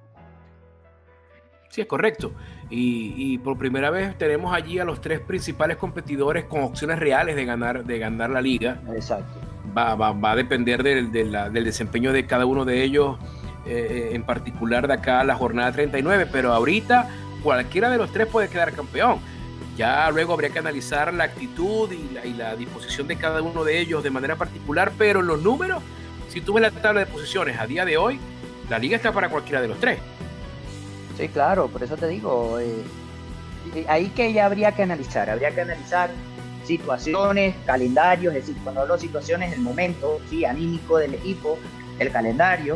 Sí, es correcto. Y, y por primera vez tenemos allí a los tres principales competidores con opciones reales de ganar, de ganar la liga. Exacto. Va, va, va a depender del, de la, del desempeño de cada uno de ellos, eh, en particular de acá a la jornada treinta y nueve. Pero ahorita cualquiera de los tres puede quedar campeón. Ya luego habría que analizar la actitud y la, y la disposición de cada uno de ellos de manera particular. Pero los números, si tú ves la tabla de posiciones a día de hoy, la liga está para cualquiera de los tres. Sí, claro, por eso te digo, eh, ahí que ya habría que analizar, habría que analizar situaciones, calendarios, es decir, cuando hablo de situaciones, el momento, sí, anímico del equipo, el calendario,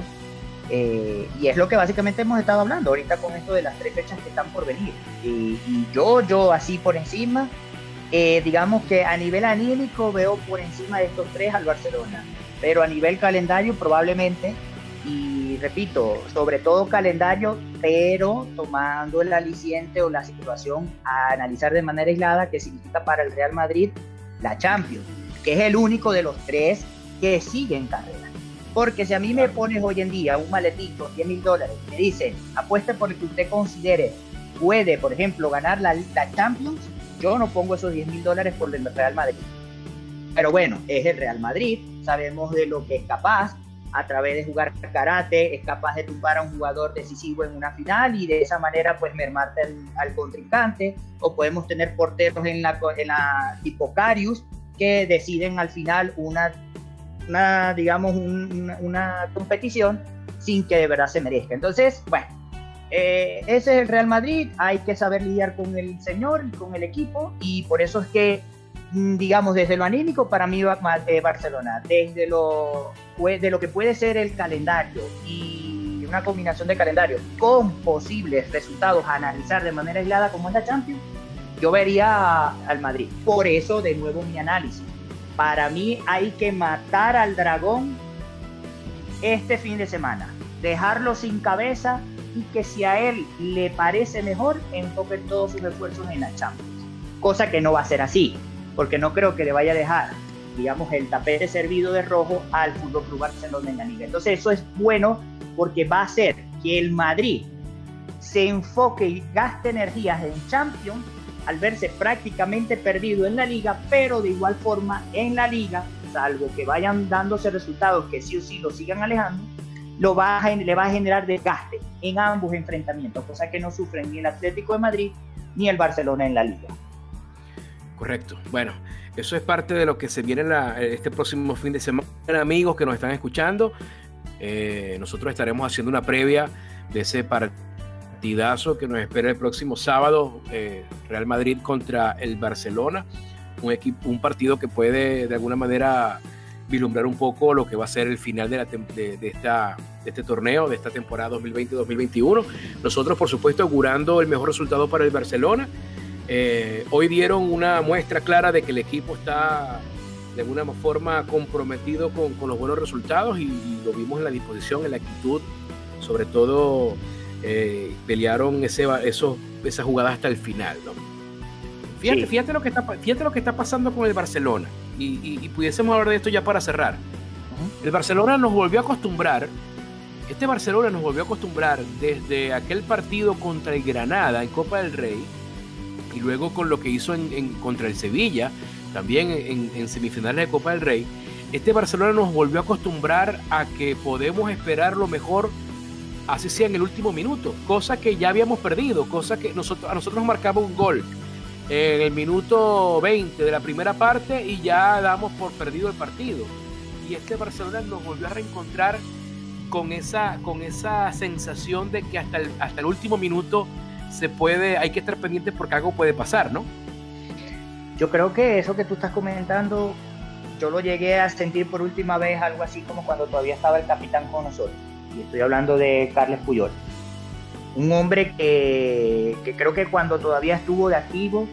eh, y es lo que básicamente hemos estado hablando ahorita con esto de las tres fechas que están por venir. Y, y yo, yo así por encima, eh, digamos que a nivel anímico veo por encima de estos tres al Barcelona, pero a nivel calendario probablemente, y repito, sobre todo calendario, pero tomando el aliciente o la situación a analizar de manera aislada, que significa para el Real Madrid la Champions, que es el único de los tres que sigue en carrera. Porque si a mí me pones hoy en día un maletín con diez mil dólares y me dicen, apueste por el que usted considere puede, por ejemplo, ganar la, la Champions, yo no pongo esos diez mil dólares por el Real Madrid. Pero bueno, es el Real Madrid, sabemos de lo que es capaz, a través de jugar karate, es capaz de tumbar a un jugador decisivo en una final y de esa manera pues mermarte al, al contrincante, o podemos tener porteros en la, en la tipo Karius que deciden al final una, una digamos, un, una, una competición sin que de verdad se merezca. Entonces, bueno, eh, ese es el Real Madrid, hay que saber lidiar con el señor y con el equipo, y por eso es que, digamos, desde lo anímico, para mí eh, Barcelona, desde lo, de lo que puede ser el calendario y una combinación de calendario con posibles resultados a analizar de manera aislada como es la Champions, yo vería al Madrid. Por eso, de nuevo, mi análisis. Para mí hay que matar al dragón este fin de semana, dejarlo sin cabeza, y que si a él le parece mejor, enfoque todos sus esfuerzos en la Champions. Cosa que no va a ser así, porque no creo que le vaya a dejar, digamos, el tapete servido de rojo al F C Barcelona en la Liga. Entonces eso es bueno, porque va a hacer que el Madrid se enfoque y gaste energías en Champions al verse prácticamente perdido en la Liga, pero de igual forma en la Liga, salvo que vayan dándose resultados que sí o sí lo sigan alejando, lo va a, le va a generar desgaste en ambos enfrentamientos, cosa que no sufren ni el Atlético de Madrid ni el Barcelona en la Liga. Correcto. Bueno, eso es parte de lo que se viene la, este próximo fin de semana, amigos que nos están escuchando. Eh, nosotros estaremos haciendo una previa de ese partidazo que nos espera el próximo sábado, eh, Real Madrid contra el Barcelona, un, equipo, un partido que puede de alguna manera vislumbrar un poco lo que va a ser el final de, la de, de, esta, de este torneo, de esta temporada dos mil veinte dos mil veintiuno. Nosotros, por supuesto, augurando el mejor resultado para el Barcelona. Eh, hoy dieron una muestra clara de que el equipo está de alguna forma comprometido con, con los buenos resultados, y, y lo vimos en la disposición, en la actitud, sobre todo eh, pelearon ese, esos, esas jugadas hasta el final, ¿no? Fíjate, sí. fíjate, lo que está, fíjate lo que está pasando con el Barcelona, y, y, y pudiésemos hablar de esto ya para cerrar. Uh-huh. El Barcelona nos volvió a acostumbrar, este Barcelona nos volvió a acostumbrar desde aquel partido contra el Granada en Copa del Rey, y luego con lo que hizo en, en, contra el Sevilla, también en, en semifinales de Copa del Rey. Este Barcelona nos volvió a acostumbrar a que podemos esperar lo mejor, así sea en el último minuto, cosa que ya habíamos perdido, cosa que nosotros, a nosotros nos marcaba un gol en el minuto veinte de la primera parte y ya damos por perdido el partido. Y este Barcelona nos volvió a reencontrar con esa, con esa sensación de que hasta el, hasta el último minuto se puede, hay que estar pendientes porque algo puede pasar, ¿no? Yo creo que eso que tú estás comentando, yo lo llegué a sentir por última vez, algo así como cuando todavía estaba el capitán con nosotros, y estoy hablando de Carles Puyol, un hombre que, que creo que cuando todavía estuvo de activo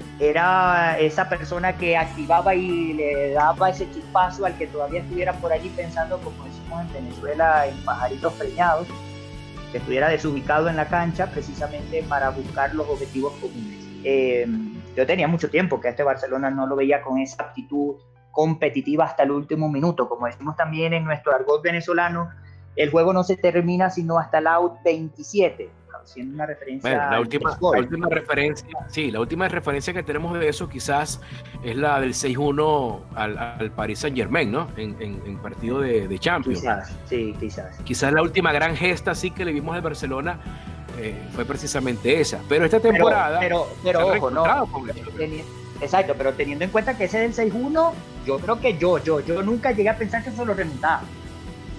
era esa persona que activaba y le daba ese chispazo al que todavía estuviera por allí pensando, como decimos en Venezuela, en pajaritos preñados, que estuviera desubicado en la cancha precisamente para buscar los objetivos comunes. Eh, yo tenía mucho tiempo que a este Barcelona no lo veía con esa actitud competitiva hasta el último minuto. Como decimos también en nuestro argot venezolano, el juego no se termina sino hasta el out veintisiete, haciendo una referencia. Bueno, la última, la última referencia, sí, la última referencia que tenemos de eso quizás es la del seis uno al, al Paris Saint-Germain, ¿no? En, en, en partido de, de Champions. Quizás, sí, quizás. Quizás la última gran gesta sí que le vimos al Barcelona eh, fue precisamente esa. Pero esta temporada... Pero, pero, pero ojo, no. Teni- exacto, pero teniendo en cuenta que ese del seis uno, yo creo que yo, yo, yo nunca llegué a pensar que eso lo remontaba.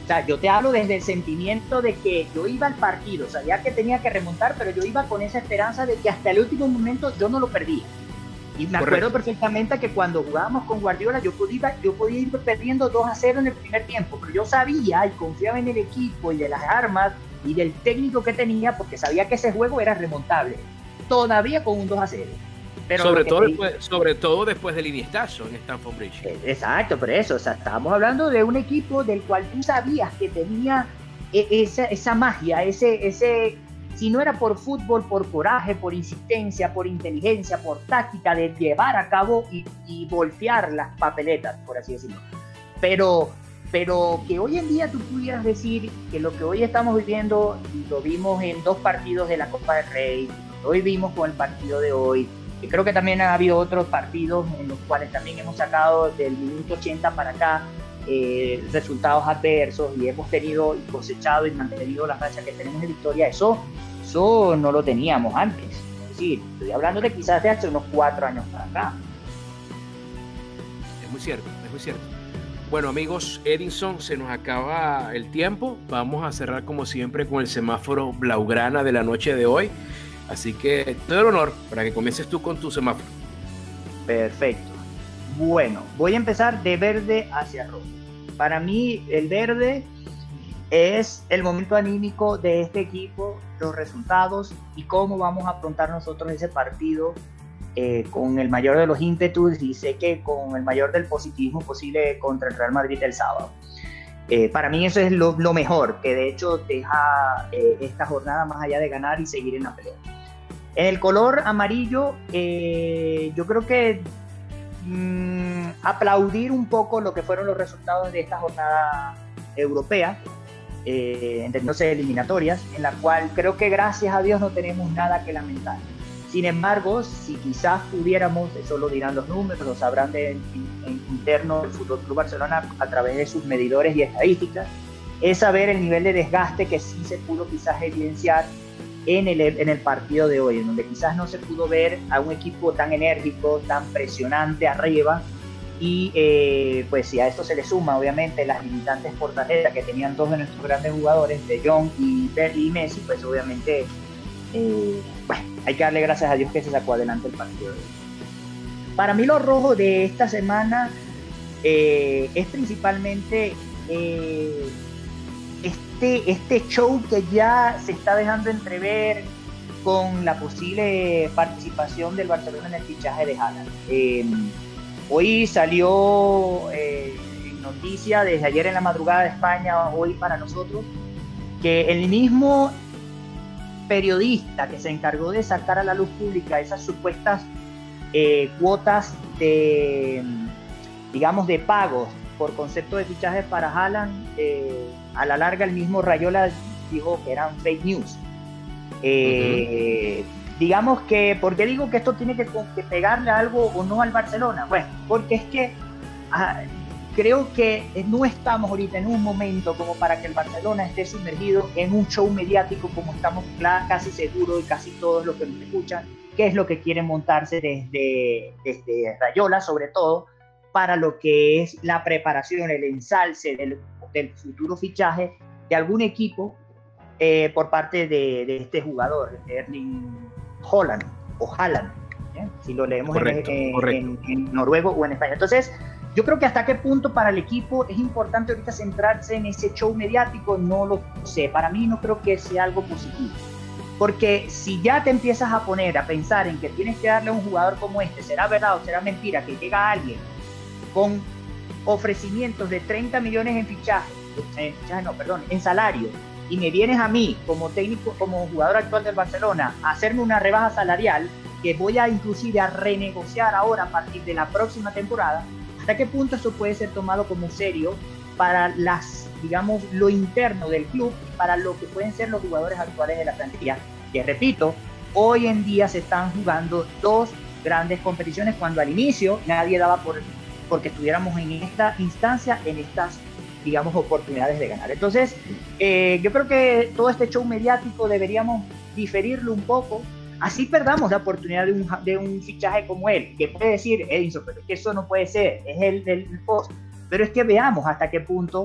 sea, yo te hablo desde el sentimiento de que yo iba al partido, sabía que tenía que remontar, pero yo iba con esa esperanza de que hasta el último momento yo no lo perdía. Y me Correcto. acuerdo perfectamente que cuando jugábamos con Guardiola, yo podía, yo podía ir perdiendo dos a cero en el primer tiempo, pero yo sabía y confiaba en el equipo y de las armas y del técnico que tenía, porque sabía que ese juego era remontable, todavía con un dos a cero. Pero sobre, todo te... después, sobre todo después del Iniestazo en Stamford Bridge. Exacto, por eso, o sea, estábamos hablando de un equipo del cual tú sabías que tenía esa, esa magia, ese, ese, si no era por fútbol, por coraje, por insistencia, por inteligencia, por táctica de llevar a cabo y, y voltear las papeletas, por así decirlo. Pero, pero que hoy en día tú pudieras decir que lo que hoy estamos viviendo, lo vimos en dos partidos de la Copa del Rey, hoy vimos con el partido de hoy, y creo que también ha habido otros partidos en los cuales también hemos sacado del minuto ochenta para acá eh, resultados adversos y hemos tenido y cosechado y mantenido la racha que tenemos de victoria. Eso, eso no lo teníamos antes. Es decir, estoy hablando de quizás de hace unos cuatro años para acá. Es muy cierto, es muy cierto. Bueno, amigos, Edinson, se nos acaba el tiempo. Vamos a cerrar como siempre con el semáforo blaugrana de la noche de hoy. Así que te doy el honor para que comiences tú con tu semáforo. Perfecto. Bueno, voy a empezar de verde hacia rojo. Para mí, el verde es el momento anímico de este equipo, los resultados y cómo vamos a afrontar nosotros ese partido eh, con el mayor de los ímpetus y sé que con el mayor del positivismo posible contra el Real Madrid el sábado. Eh, para mí eso es lo, lo mejor, que de hecho deja eh, esta jornada más allá de ganar y seguir en la pelea. En el color amarillo, eh, yo creo que mmm, aplaudir un poco lo que fueron los resultados de esta jornada europea, eh, entendiéndose eliminatorias, en la cual creo que gracias a Dios no tenemos nada que lamentar. Sin embargo, si quizás pudiéramos, eso lo dirán los números, lo sabrán de, en, en interno del F C Barcelona a través de sus medidores y estadísticas, es saber el nivel de desgaste que sí se pudo quizás evidenciar en el, en el partido de hoy, en donde quizás no se pudo ver a un equipo tan enérgico, tan presionante arriba, y eh, pues si a esto se le suma obviamente las limitantes por tarjeta que tenían dos de nuestros grandes jugadores, De Jong y, y Messi, pues obviamente eh, bueno, hay que darle gracias a Dios que se sacó adelante el partido de hoy. Para mí lo rojo de esta semana eh, es principalmente eh, Este, este show que ya se está dejando entrever con la posible participación del Barcelona en el fichaje de Haaland. Eh, hoy salió eh, noticia desde ayer en la madrugada de España, hoy para nosotros, que el mismo periodista que se encargó de sacar a la luz pública esas supuestas eh, cuotas de, digamos, de pagos por concepto de fichajes para Haaland, eh, a la larga el mismo Rayola dijo que eran fake news. Eh, uh-huh. Digamos que, ¿por qué digo que esto tiene que, que pegarle algo o no al Barcelona? Bueno, porque es que ah, creo que no estamos ahorita en un momento como para que el Barcelona esté sumergido en un show mediático como estamos casi seguros y casi todos los que nos escuchan, que es lo que quieren montarse desde, desde Rayola, sobre todo, para lo que es la preparación, el ensalce del, del futuro fichaje de algún equipo eh, por parte de, de este jugador, Erling Haaland o Haaland, ¿eh? Si lo leemos correcto, en, correcto. En, en noruego o en español. Entonces, yo creo que hasta qué punto para el equipo es importante ahorita centrarse en ese show mediático, no lo sé. Para mí no creo que sea algo positivo. Porque si ya te empiezas a poner a pensar en que tienes que darle a un jugador como este, será verdad o será mentira que llega alguien con ofrecimientos de treinta millones en fichaje, en fichaje no, perdón, en salario, y me vienes a mí como técnico, como jugador actual del Barcelona, a hacerme una rebaja salarial que voy a inclusive a renegociar ahora a partir de la próxima temporada, ¿hasta qué punto eso puede ser tomado como serio para las, digamos, lo interno del club, para lo que pueden ser los jugadores actuales de la plantilla? Que repito, hoy en día se están jugando dos grandes competiciones cuando al inicio nadie daba por porque estuviéramos en esta instancia, en estas, digamos, oportunidades de ganar. Entonces, eh, yo creo que todo este show mediático deberíamos diferirlo un poco, así perdamos la oportunidad de un, de un fichaje como él, que puede decir, Edinson, pero es que eso no puede ser, es el del post, pero es que veamos hasta qué punto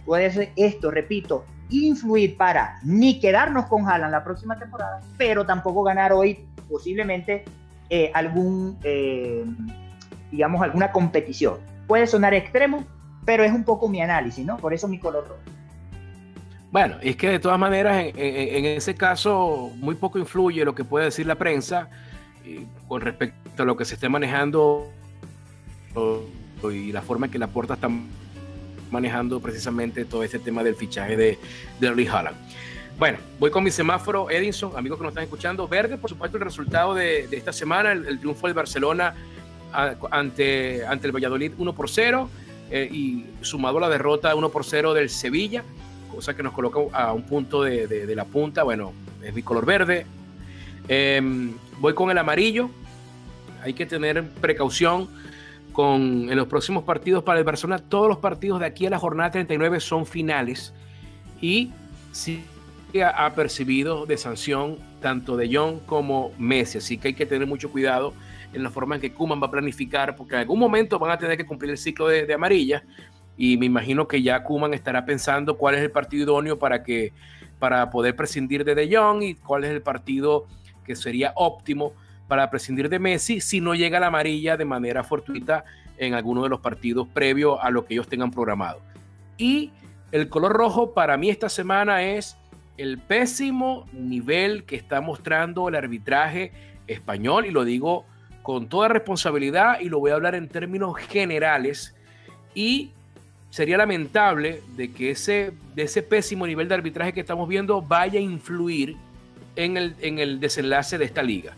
puede esto, repito, influir para ni quedarnos con Haaland la próxima temporada, pero tampoco ganar hoy posiblemente eh, algún, eh, digamos, alguna competición. Puede sonar extremo, pero es un poco mi análisis, ¿no? Por eso mi color rojo. Bueno, es que de todas maneras, en, en, en ese caso, muy poco influye lo que puede decir la prensa eh, con respecto a lo que se esté manejando o, y la forma en que Laporta está manejando precisamente todo este tema del fichaje de, de Erling Haaland. Bueno, voy con mi semáforo, Edinson, amigos que nos están escuchando. Verde, por supuesto, el resultado de, de esta semana, el, el triunfo del Barcelona a, ante, ante el Valladolid uno por cero, eh, y sumado a la derrota uno por cero del Sevilla, cosa que nos coloca a un punto de, de, de la punta. Bueno, es mi color verde. Eh, voy con el amarillo. Hay que tener precaución con, en los próximos partidos para el Barcelona. Todos los partidos de aquí a la jornada treinta y nueve son finales y sí ha percibido de sanción tanto De Jong como Messi, así que hay que tener mucho cuidado en la forma en que Koeman va a planificar, porque en algún momento van a tener que cumplir el ciclo de, de amarilla, y me imagino que ya Koeman estará pensando cuál es el partido idóneo para, que, para poder prescindir de De Jong y cuál es el partido que sería óptimo para prescindir de Messi si no llega la amarilla de manera fortuita en alguno de los partidos previos a lo que ellos tengan programado. Y el color rojo para mí esta semana es el pésimo nivel que está mostrando el arbitraje español, y lo digo con toda responsabilidad y lo voy a hablar en términos generales, y sería lamentable de que ese, de ese pésimo nivel de arbitraje que estamos viendo vaya a influir en el, en el desenlace de esta liga.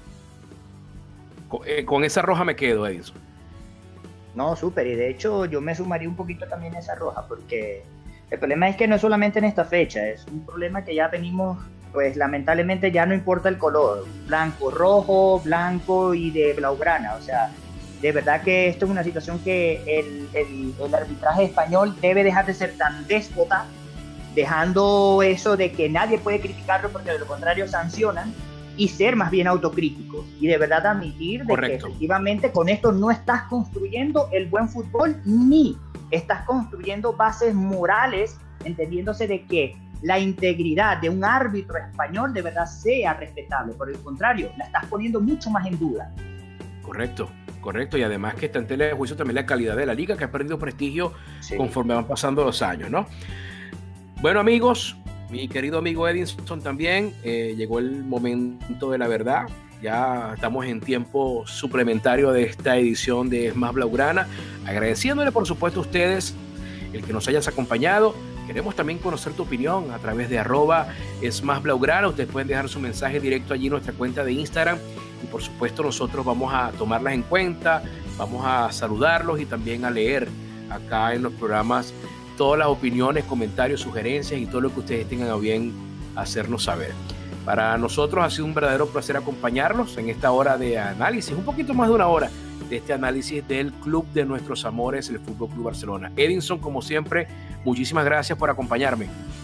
Con, eh, con esa roja me quedo, Edinson. No, súper, y de hecho yo me sumaría un poquito también a esa roja, porque el problema es que no es solamente en esta fecha, es un problema que ya venimos, pues lamentablemente ya no importa el color, blanco, rojo, blanco y de blaugrana, o sea, de verdad que esto es una situación que el, el, el arbitraje español debe dejar de ser tan déspota, dejando eso de que nadie puede criticarlo porque de lo contrario sancionan, y ser más bien autocríticos y de verdad admitir de Correcto. que efectivamente con esto no estás construyendo el buen fútbol ni estás construyendo bases morales, entendiéndose de que la integridad de un árbitro español de verdad sea respetable. Por el contrario, la estás poniendo mucho más en duda. Correcto, correcto. Y además que está en tela de juicio también la calidad de la liga, que ha perdido prestigio sí. conforme van pasando los años, ¿no? Bueno, amigos, mi querido amigo Edinson también, eh, llegó el momento de la verdad. Ya estamos en tiempo suplementario de esta edición de Es Más Blaugrana. Agradeciéndole, por supuesto, a ustedes el que nos hayas acompañado. Queremos también conocer tu opinión a través de arroba Es Más Blaugrana. Ustedes pueden dejar su mensaje directo allí en nuestra cuenta de Instagram. Y, por supuesto, nosotros vamos a tomarlas en cuenta, vamos a saludarlos y también a leer acá en los programas todas las opiniones, comentarios, sugerencias y todo lo que ustedes tengan a bien hacernos saber. Para nosotros ha sido un verdadero placer acompañarlos en esta hora de análisis, un poquito más de una hora de este análisis del club de nuestros amores, el F C Barcelona. Edinson, como siempre, muchísimas gracias por acompañarme.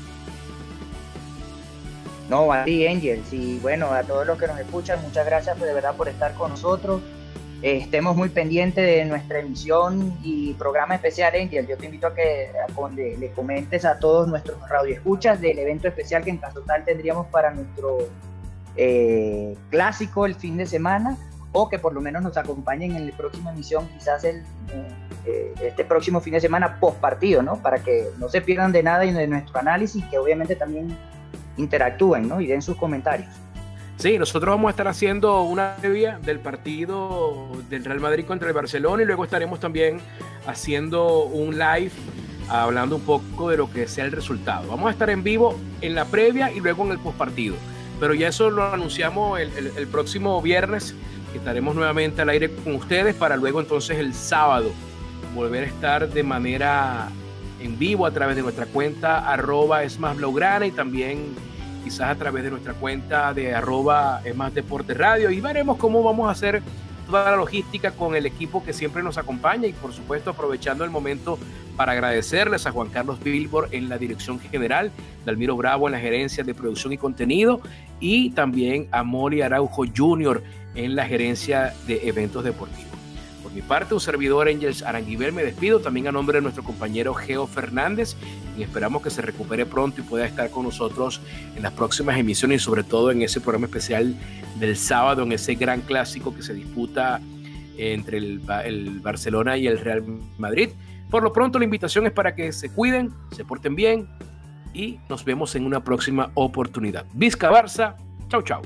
No, a ti, Angels, y bueno, a todos los que nos escuchan, muchas gracias de verdad por estar con nosotros. Eh, estemos muy pendientes de nuestra emisión y programa especial, Angel. Yo te invito a que a, le, le comentes a todos nuestros radioescuchas del evento especial que en caso tal tendríamos para nuestro eh, clásico el fin de semana, o que por lo menos nos acompañen en la próxima emisión, quizás el, eh, este próximo fin de semana post partido, ¿no? Para que no se pierdan de nada y de nuestro análisis, que obviamente también interactúen, ¿no? Y den sus comentarios. Sí, nosotros vamos a estar haciendo una previa del partido del Real Madrid contra el Barcelona y luego estaremos también haciendo un live hablando un poco de lo que sea el resultado. Vamos a estar en vivo en la previa y luego en el postpartido, pero ya eso lo anunciamos el, el, el próximo viernes, que estaremos nuevamente al aire con ustedes para luego entonces el sábado volver a estar de manera en vivo a través de nuestra cuenta arroba es más blaugrana y también quizás a través de nuestra cuenta de arroba es más deporte radio, y veremos cómo vamos a hacer toda la logística con el equipo que siempre nos acompaña, y por supuesto aprovechando el momento para agradecerles a Juan Carlos Billboard en la dirección general, Dalmiro Bravo en la gerencia de producción y contenido, y también a Mori Araujo junior en la gerencia de eventos deportivos. Por mi parte, un servidor, Angels Aranguibel, me despido también a nombre de nuestro compañero Geo Fernández, y esperamos que se recupere pronto y pueda estar con nosotros en las próximas emisiones y sobre todo en ese programa especial del sábado, en ese gran clásico que se disputa entre el, el Barcelona y el Real Madrid. Por lo pronto, la invitación es para que se cuiden, se porten bien y nos vemos en una próxima oportunidad. Vizca Barça, chau chau.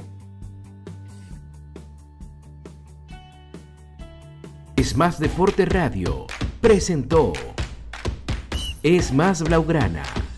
Es Más Deporte Radio presentó Es Más Blaugrana.